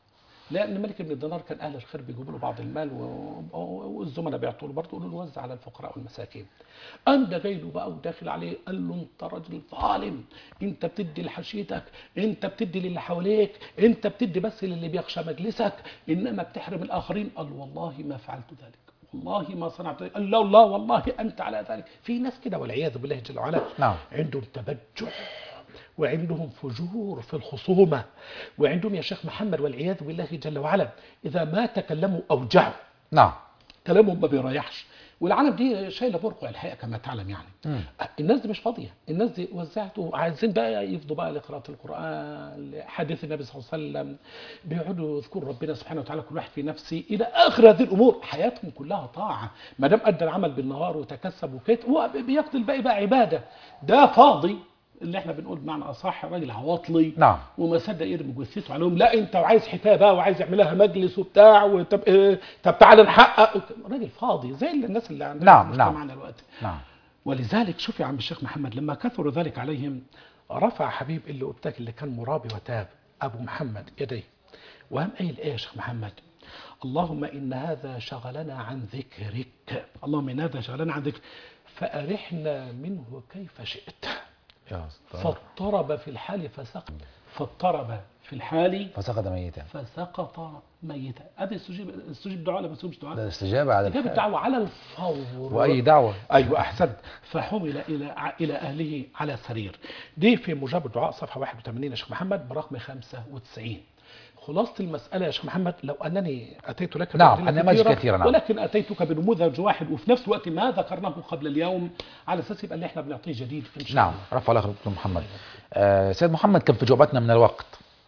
B: لان ملك بن دينار كان اهل الخير بيجيبوا له بعض المال والزملاء بيعطوا له برضه، يقولوا له وزع على الفقراء والمساكين. قام ده جاي له بقى وداخل عليه قال له انت راجل ظالم، انت بتدي لحشيتك، انت بتدي للي حواليك، انت بتدي بس للي بيخشى مجلسك، انما بتحرم الاخرين. قال والله ما فعلت ذلك، والله ما صنعت ذلك. قال لا لا والله انت على ذلك. في ناس كده والعياذ بالله جل وعلا
A: نعم.
B: عندهم تبجح وعندهم فجور في الخصومة، وعندهم يا شيخ محمد والعياذ بالله جل وعلا إذا ما تكلموا أوجعوا.
A: نعم.
B: كلامهم ما بيريحش. والعالم دي شايله برقع الحقيقه كما تعلم يعني.
A: مم.
B: الناس دي مش فاضيه، الناس دي وزعته عايزين بقى يفضوا بقى لقراءه القران، حديث النبي صلى الله عليه وسلم، بيقعدوا يذكروا ربنا سبحانه وتعالى كل واحد في نفسه الى اخر هذه الامور. حياتهم كلها طاعه، ما دام ادى العمل بالنهار وتكسب وكده هو بيقضي الباقي بقى عباده. ده فاضي اللي احنا بنقول بمعنى اصح راجل عواطلي.
A: نعم.
B: وما صدق يرمي جثته عليهم. لا انت وعايز حكايه بقى وعايز يعملها مجلس وبتاع وطب اه طب تعالى نحقق. راجل فاضي زي الناس اللي عندنا
A: نعم.
B: في
A: نعم.
B: مجتمعنا دلوقتي.
A: نعم.
B: ولذلك شوف يا عم الشيخ محمد لما كثر ذلك عليهم رفع حبيب اللي قلتك اللي كان مرابي وتاب ابو محمد يديه وهم قايل ايه يا شيخ محمد؟ اللهم ان هذا شغلنا عن ذكرك، اللهم ان هذا شغلنا عن ذكرك فارحنا منه كيف شئت. فاضطرب في الحال فسقط، فاضطرب في الحال
A: فسقط ميتا،
B: فسقط ميتا. هذا استجيب استجيب دعاء ولا ما استجيبش دعاء؟
A: ده استجابة على
B: استجاب الدعوة على الفور.
A: وأي دعوة.
B: أيوة أحسنت. فحمل إلى إلى أهله على سرير. دي في مجاب الدعاء صفحة واحد وثمانين يا شيخ محمد برقم خمسة وتسعين. خلاصة المسألة يا شيخ محمد لو أنني أتيت لك
A: نعم نماذج كثيرة نعم.
B: ولكن أتيتك بنموذج واحد وفي نفس الوقت ما ذكرناه قبل اليوم على أساس يبقى اللي احنا بنعطيه جديد إن شاء
A: نعم.
B: الله.
A: رفع الله دكتور محمد. آه سيد محمد كم في جواباتنا من الوقت؟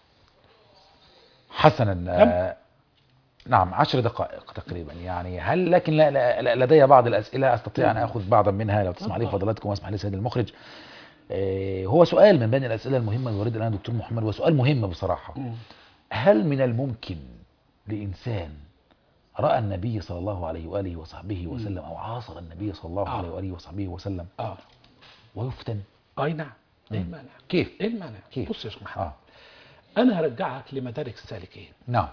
A: حسنا. آه نعم عشر دقائق تقريبا يعني. هل لكن لا لا لدي بعض الأسئلة أستطيع أن أخذ بعضا منها لو تسمح لي فضلاتكم واسمح لي سيد المخرج. آه هو سؤال من بين الأسئلة المهمة اللي ورد الآن دكتور محمد وسؤال مهم بصراحة. م. هل من الممكن لإنسان رأى النبي صلى الله عليه وآله وصحبه وسلم أو عاصر النبي صلى الله
B: آه.
A: عليه وآله وصحبه وسلم
B: آه.
A: ويفتن؟
B: أي نعم. إيه المانع؟
A: كيف؟
B: إيه المانع؟
A: كيف؟
B: بص يا شيخ محمد.
A: آه.
B: أنا هرجعك لمدارك السالكين.
A: نعم.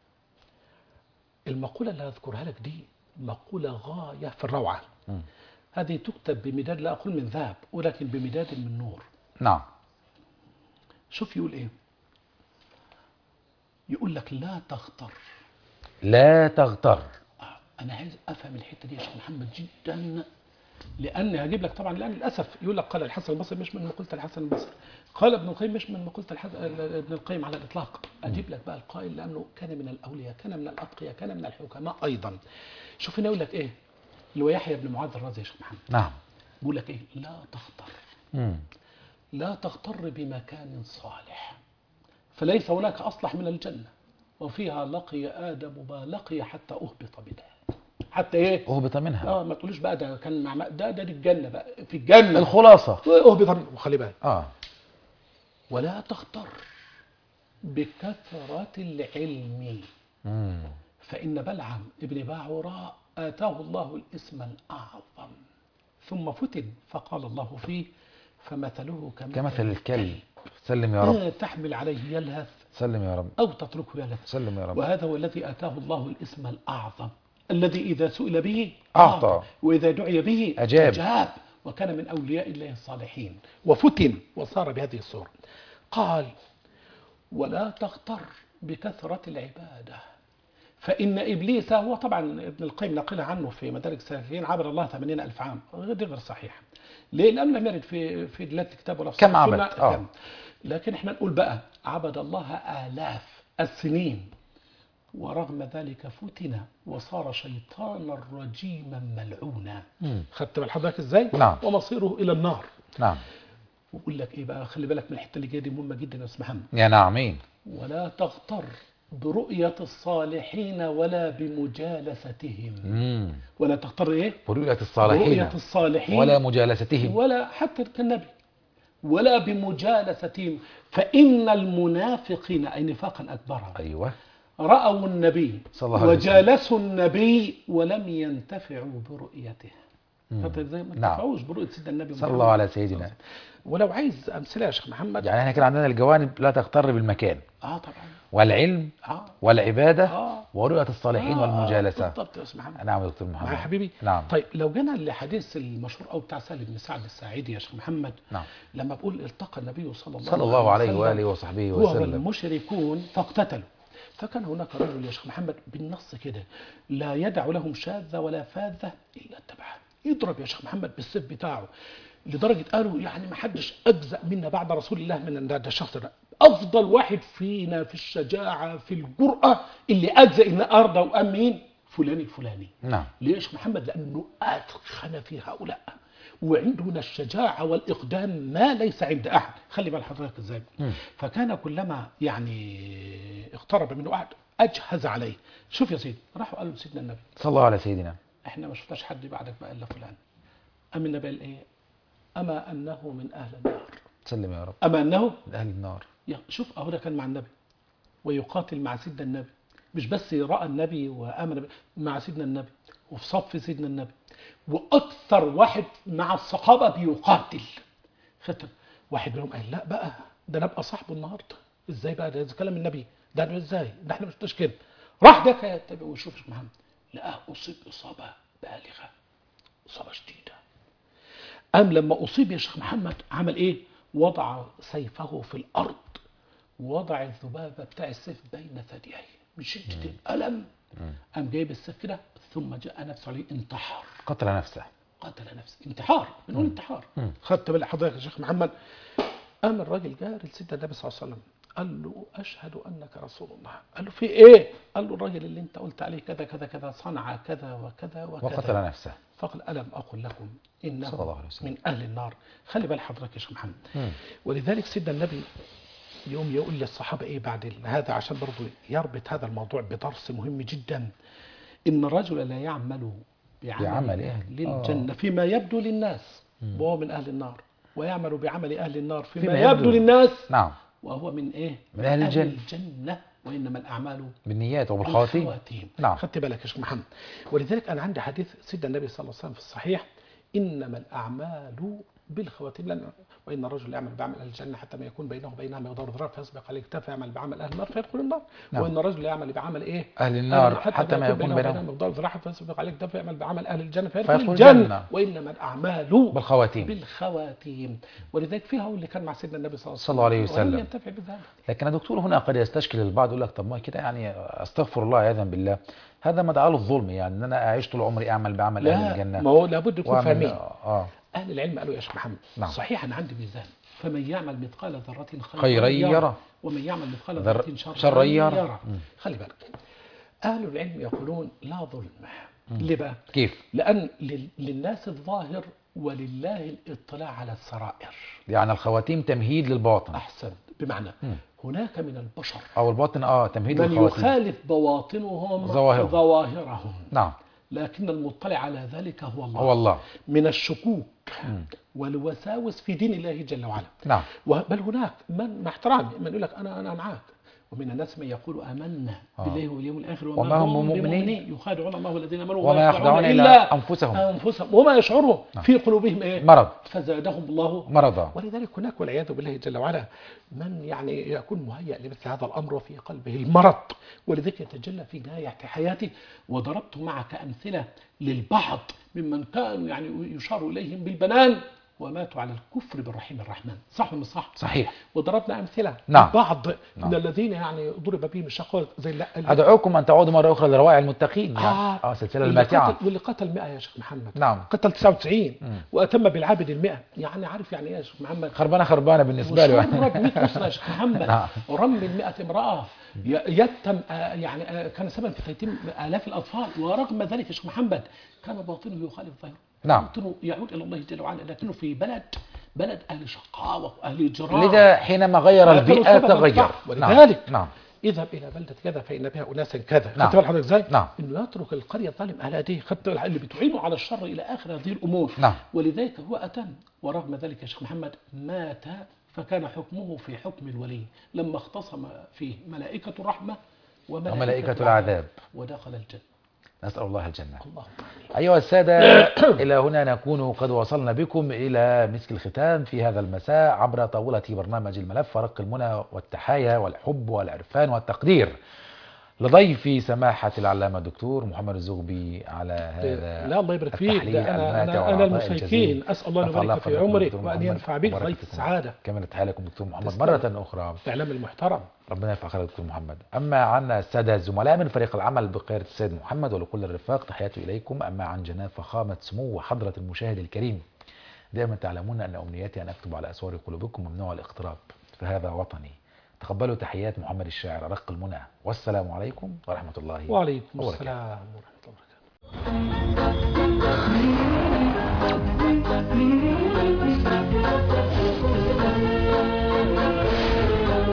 B: المقولة اللي هذكرها لك دي مقولة غاية في الروعة. م. هذه تكتب بمداد لا أقول من ذهب ولكن بمداد من نور.
A: نعم.
B: شوف يقول إيه؟ يقول لك لا تغتر.
A: لا تغتر.
B: آه. أنا عايز أفهم الحتة دي يا شيخ محمد جدا لأن هجيب لك طبعا الآن للأسف يقول لك قال الحسن البصري مش من مقولة الحسن البصري، قال ابن القيم مش من مقولة الحسن ابن القيم على الإطلاق. أجيب لك بقى القائل لأنه كان من الأولياء كان من الأتقياء كان من الحكماء أيضا. شوف هنا يقول لك إيه اللي هو يحيى بن معاذ الرازي يا شيخ محمد.
A: نعم.
B: بيقول لك إيه لا تغتر. مم. لا تغتر بمكان صالح فليس هناك أصلح من الجنة وفيها لقي آدم ما لقي حتى أهبط منها. حتى ايه
A: اهبط منها.
B: اه ما تقولوش بقى ده كان مع ده ده الجنه بقى في الجنه
A: الخلاصه
B: اهبط منها. وخلي بالك
A: اه
B: ولا تغتر بكثره العلم. مم. فان بلعم ابن باعوراء اتاه الله الاسم الاعظم ثم فتن فقال الله فيه فمثله كمثل,
A: كمثل الكلب. سلم يا رب.
B: آه تحمل عليه يلهث
A: سلم يا رب
B: او تتركه يلهث.
A: سلم يا رب.
B: وهذا هو الذي اتاه الله الاسم الاعظم الذي إذا سئل به
A: أعطى,
B: أعطى وإذا دعي به
A: أجاب.
B: أجاب وكان من أولياء الله الصالحين وفتن وصار بهذه الصورة. قال ولا تغتر بكثرة العبادة فإن إبليس هو طبعا ابن القيم نقل عنه في مدارك السالكين عبد الله ثمانين ألف عام غير غير صحيح. ليه؟ لأن لم يرد في في دلالة الكتاب ولا في
A: كم عبد آه.
B: لكن احنا نقول بقى عبد الله آلاف السنين ورغم ذلك فتن وصار شيطانا رجيما ملعونا. خدت بال حضرتك ازاي؟
A: نعم.
B: ومصيره الى النار.
A: نعم.
B: ويقول لك ايه بقى خلي بالك من الحته اللي جايه دي مهمه جدا يا استاذ محمد.
A: يا نعمين.
B: ولا تغتر برؤيه الصالحين ولا بمجالستهم. مم. ولا تغتر ايه؟
A: برؤيه الصالحين.
B: برؤيه الصالحين
A: ولا مجالستهم.
B: ولا حتى كالنبي ولا بمجالستهم فان المنافقين اي نفاقا اكبرا.
A: ايوه.
B: رأوا النبي وجالسوا النبي ولم ينتفعوا برؤيته. خدت ازاي؟ ما
A: نعم.
B: انتفعوش برؤيه سيدنا النبي
A: صلى الله على سيدنا.
B: ولو عايز امثله يا شيخ محمد،
A: يعني احنا كان عندنا الجوانب لا تغتر بالمكان،
B: اه طبعا،
A: والعلم
B: اه
A: والعبادة
B: اه
A: ورؤية الصالحين
B: آه
A: والمجالسة.
B: بالضبط يا استاذ محمد.
A: نعم يا دكتور
B: معايا
A: محمد.
B: حبيبي.
A: نعم.
B: طيب لو جينا للحديث المشهور او بتاع سهل بن سعد الساعدي يا شيخ محمد،
A: نعم.
B: لما بقول التقى النبي صلى الله,
A: صلى الله عليه
B: وسلم
A: وآله وصحبه
B: هو
A: وسلم.
B: والمشركون فاقتتلوا، فكان هناك رجل يا شيخ محمد بالنص كده لا يدع لهم شاذة ولا فاذة الا اتبعه، يضرب يا شيخ محمد بالسيف بتاعه، لدرجه قالوا يعني ما حدش اجزأ منا بعد رسول الله من ده, ده الشخص ده، افضل واحد فينا في الشجاعه في الجرأه اللي اجزأ ان ارضى وامين فلان الفلاني.
A: نعم.
B: ليه يا شيخ محمد؟ لانه اتخن في هؤلاء وعنده من الشجاعة والإقدام ما ليس عند أحد. خلي بال حضرتك ازاي. فكان كلما يعني اقترب منه أحد أجهز عليه. شوف يا سيدي، راحوا قالوا لسيدنا النبي
A: صلى الله على سيدنا،
B: احنا ما شفناش حد بعدك بقى إلا فلان. أم النبي قال إيه؟ أما أنه من أهل النار.
A: سلم يا رب.
B: أما أنه
A: من أهل النار.
B: شوف أهو ده كان مع النبي ويقاتل مع سيدنا النبي، مش بس رأى النبي وآمن مع سيدنا النبي وفي صف سيدنا النبي، واكثر واحد مع الصحابه بيقاتل. ختم واحد منهم قال لا بقى ده انا ابقى صاحبه النهارده، ازاي بقى ده كلام النبي ده ازاي ده احنا مش شفتش كده. راح ده كاتب ويشوف يا محمد لقاه اصيب اصابه بالغه، اصابه شديده. قام لما اصيب يا شيخ محمد عمل ايه؟ وضع سيفه في الارض ووضع الذبابه بتاع السيف بين ثدييه من شده الالم. قام جايب السيف كده ثم جاء نفسه عليه انتحر.
A: قتل نفسه.
B: قتل نفسه انتحار، بنقول انتحار. خدت بالك حضرتك يا شيخ محمد؟ قام الراجل جاء لسيدنا النبي صلى الله عليه وسلم قال له اشهد انك رسول الله. قال له في ايه؟ قال له الراجل اللي انت قلت عليه كذا كذا كذا صنع كذا وكذا وكذا
A: وقتل نفسه.
B: فقال الم اقل لكم انه
A: صلى الله عليه وسلم
B: من اهل النار. خلي بال حضرتك يا شيخ محمد. ولذلك سيدنا النبي يوم يقول للصحابه ايه بعد هذا عشان برضه يربط هذا الموضوع بدرس مهم جدا، ان الرجل لا يعمل بعمل, بعمل أهل للجنة فيما يبدو للناس مم. وهو من أهل النار، ويعمل بعمل أهل النار فيما, فيما يبدو, يبدو للناس
A: نعم.
B: وهو من إيه؟
A: من أهل, أهل الجنة.
B: الجنة. وإنما الأعمال
A: بالنيات وبالخواتيم.
B: نعم. خدت بالك يا شيخ محمد؟ ولذلك أنا عندي حديث سيدنا النبي صلى الله عليه وسلم في الصحيح إنما الأعمال بالخواتيم، لأن وإن الرجل يعمل بعمل أهل الجنة حتى ما يكون بينه وبينها مقدار ذراع فيسبق عليه كتاب فيعمل بعمل أهل النار فيدخل النار. نعم. وإن الرجل يعمل بعمل إيه؟
A: أهل النار حتى, حتى ما يكون بينه
B: وبينها مقدار ذراع فيسبق عليه كتاب فيعمل بعمل أهل الجنة فيدخل الجنة. الجنة. وإنما الأعمال
A: بالخواتيم.
B: بالخواتيم. ولذلك فيها اللي كان مع سيدنا النبي صلى
A: الله عليه وسلم
B: ينتفع بذلك.
A: لكن يا دكتور هنا قد يستشكل البعض يقول لك طب ما كده يعني استغفر الله عياذا بالله، هذا مدعاه الظلم، يعني ان انا اعيش طول عمري اعمل بعمل اهل الجنه.
B: ما هو لابد يكون فاهمين.
A: آه.
B: أهل العلم قالوا يا شيخ محمد
A: نعم.
B: صحيح أنا عندي ميزان، فمن يعمل مثقال ذرة
A: خيرا يرى
B: ومن يعمل مثقال ذرة
A: شرا يرى.
B: خلي بالك أهل العلم يقولون لا ظلم. ليه بقى؟
A: كيف؟
B: لأن للناس الظاهر ولله الاطلاع على السرائر.
A: يعني الخواتيم تمهيد للباطن.
B: أحسن. بمعنى م. هناك من البشر
A: أو الباطن آه تمهيد
B: من
A: للخواتيم
B: من يخالف بواطنهم
A: ظواهرهم.
B: ظواهرهم.
A: نعم.
B: لكن المطلع على ذلك هو الله.
A: هو الله.
B: من الشكوك م. والوساوس في دين الله جل وعلا.
A: نعم.
B: بل هناك من مع احترامي من يقول لك أنا أنا معاك، ومن الناس من يقول آمنا آه. بالله واليوم الآخر وما هم مؤمنين يخادعون الله والذين آمنوا
A: وما يخدعون إلا أنفسهم
B: أنفسهم وما يشعرون نعم. في قلوبهم إيه؟
A: مرض
B: فزادهم الله
A: مرضا.
B: ولذلك هناك والعياذ بالله جل وعلا من يعني يكون مهيأ لمثل هذا الأمر وفي قلبه المرض، ولذلك يتجلى في نهاية حياته. وضربت معك أمثلة للبعض ممن كانوا يعني يشار إليهم بالبنان وماتوا على الكفر بالرحيم الرحمن. صح ولا مش صح؟
A: صحيح.
B: وضربنا أمثلة
A: نعم.
B: بعض
A: نعم.
B: من الذين يعني ضرب بهم الشقوة زي لا
A: أدعوكم أن تعودوا مرة أخرى لروائع المتقين يعني.
B: آه,
A: آه سلسلة الماتعة.
B: واللي قتل مئة يا شيخ محمد.
A: نعم.
B: قتل تسعة وتسعين وأتم بالعابد المئة. يعني عارف يعني إيه يا شيخ محمد؟
A: خربانة خربانة بالنسبة له.
B: وشرب مئة أسرة يا شيخ محمد.
A: نعم.
B: ورمي المئة امرأة يتم يعني كان سبب في تيتم آلاف الأطفال، ورغم ذلك يا شيخ محمد كان باطنه يخالف ظاهره.
A: نعم.
B: باطنه يعود إلى الله جل وعلا، لكنه في بلد بلد أهل شقاوة وأهل جرام.
A: لذا حينما غير البيئة تغير.
B: ولذلك
A: نعم.
B: اذهب إلى بلدة كذا فإن بها أناسا كذا.
A: نعم.
B: خدت بال حضرتك ازاي؟
A: نعم.
B: إنه يترك القرية الظالم أهلها دي، خدت اللي بتعينه على الشر إلى آخر هذه الأمور.
A: نعم.
B: ولذلك هو أتم، ورغم ذلك يا شيخ محمد مات فكان حكمه في حكم الولي لما اختصم فيه ملائكة الرحمة وملائكة,
A: وملائكة العذاب
B: ودخل الجنة.
A: نسأل الله الجنة.
B: اللهم
A: أيها السادة، إلى هنا نكون قد وصلنا بكم إلى مسك الختام في هذا المساء عبر طاولة برنامج الملف، ورق المنى والتحايا والحب والعرفان والتقدير لضيفي سماحة العلامة الدكتور محمد الزغبي على هذا
B: لا الله يبارك فيك،
A: التحليل
B: ده أنا
A: الماتع
B: أنا أنا
A: والعطاء
B: المساكين،
A: الجزيل.
B: أسأل الله أن
A: رفع الله
B: يبارك في
A: قدركم
B: عمرك
A: دكتور
B: وأن
A: محمد
B: ينفع بك
A: وبارك
B: ضيف
A: فيكم.
B: السعادة.
A: كما تحيالكم دكتور محمد
B: تسلم.
A: مرة أخرى،
B: الإعلام المحترم.
A: ربنا يرفع خيرك دكتور محمد. أما عن السادة الزملاء من فريق العمل بقيادة السيد محمد ولكل الرفاق تحياتي إليكم. أما عن جناب فخامة سمو حضرة المشاهد الكريم، دائما تعلمون أن أمنياتي أن أكتب على أسوار قلوبكم ممنوع الاقتراب، فهذا وطني. تقبلوا تحيات محمد الشاعر أرق المنى، والسلام عليكم ورحمة الله
B: وعليكم
A: وبركاته.
B: السلام ورحمة الله وبركاته.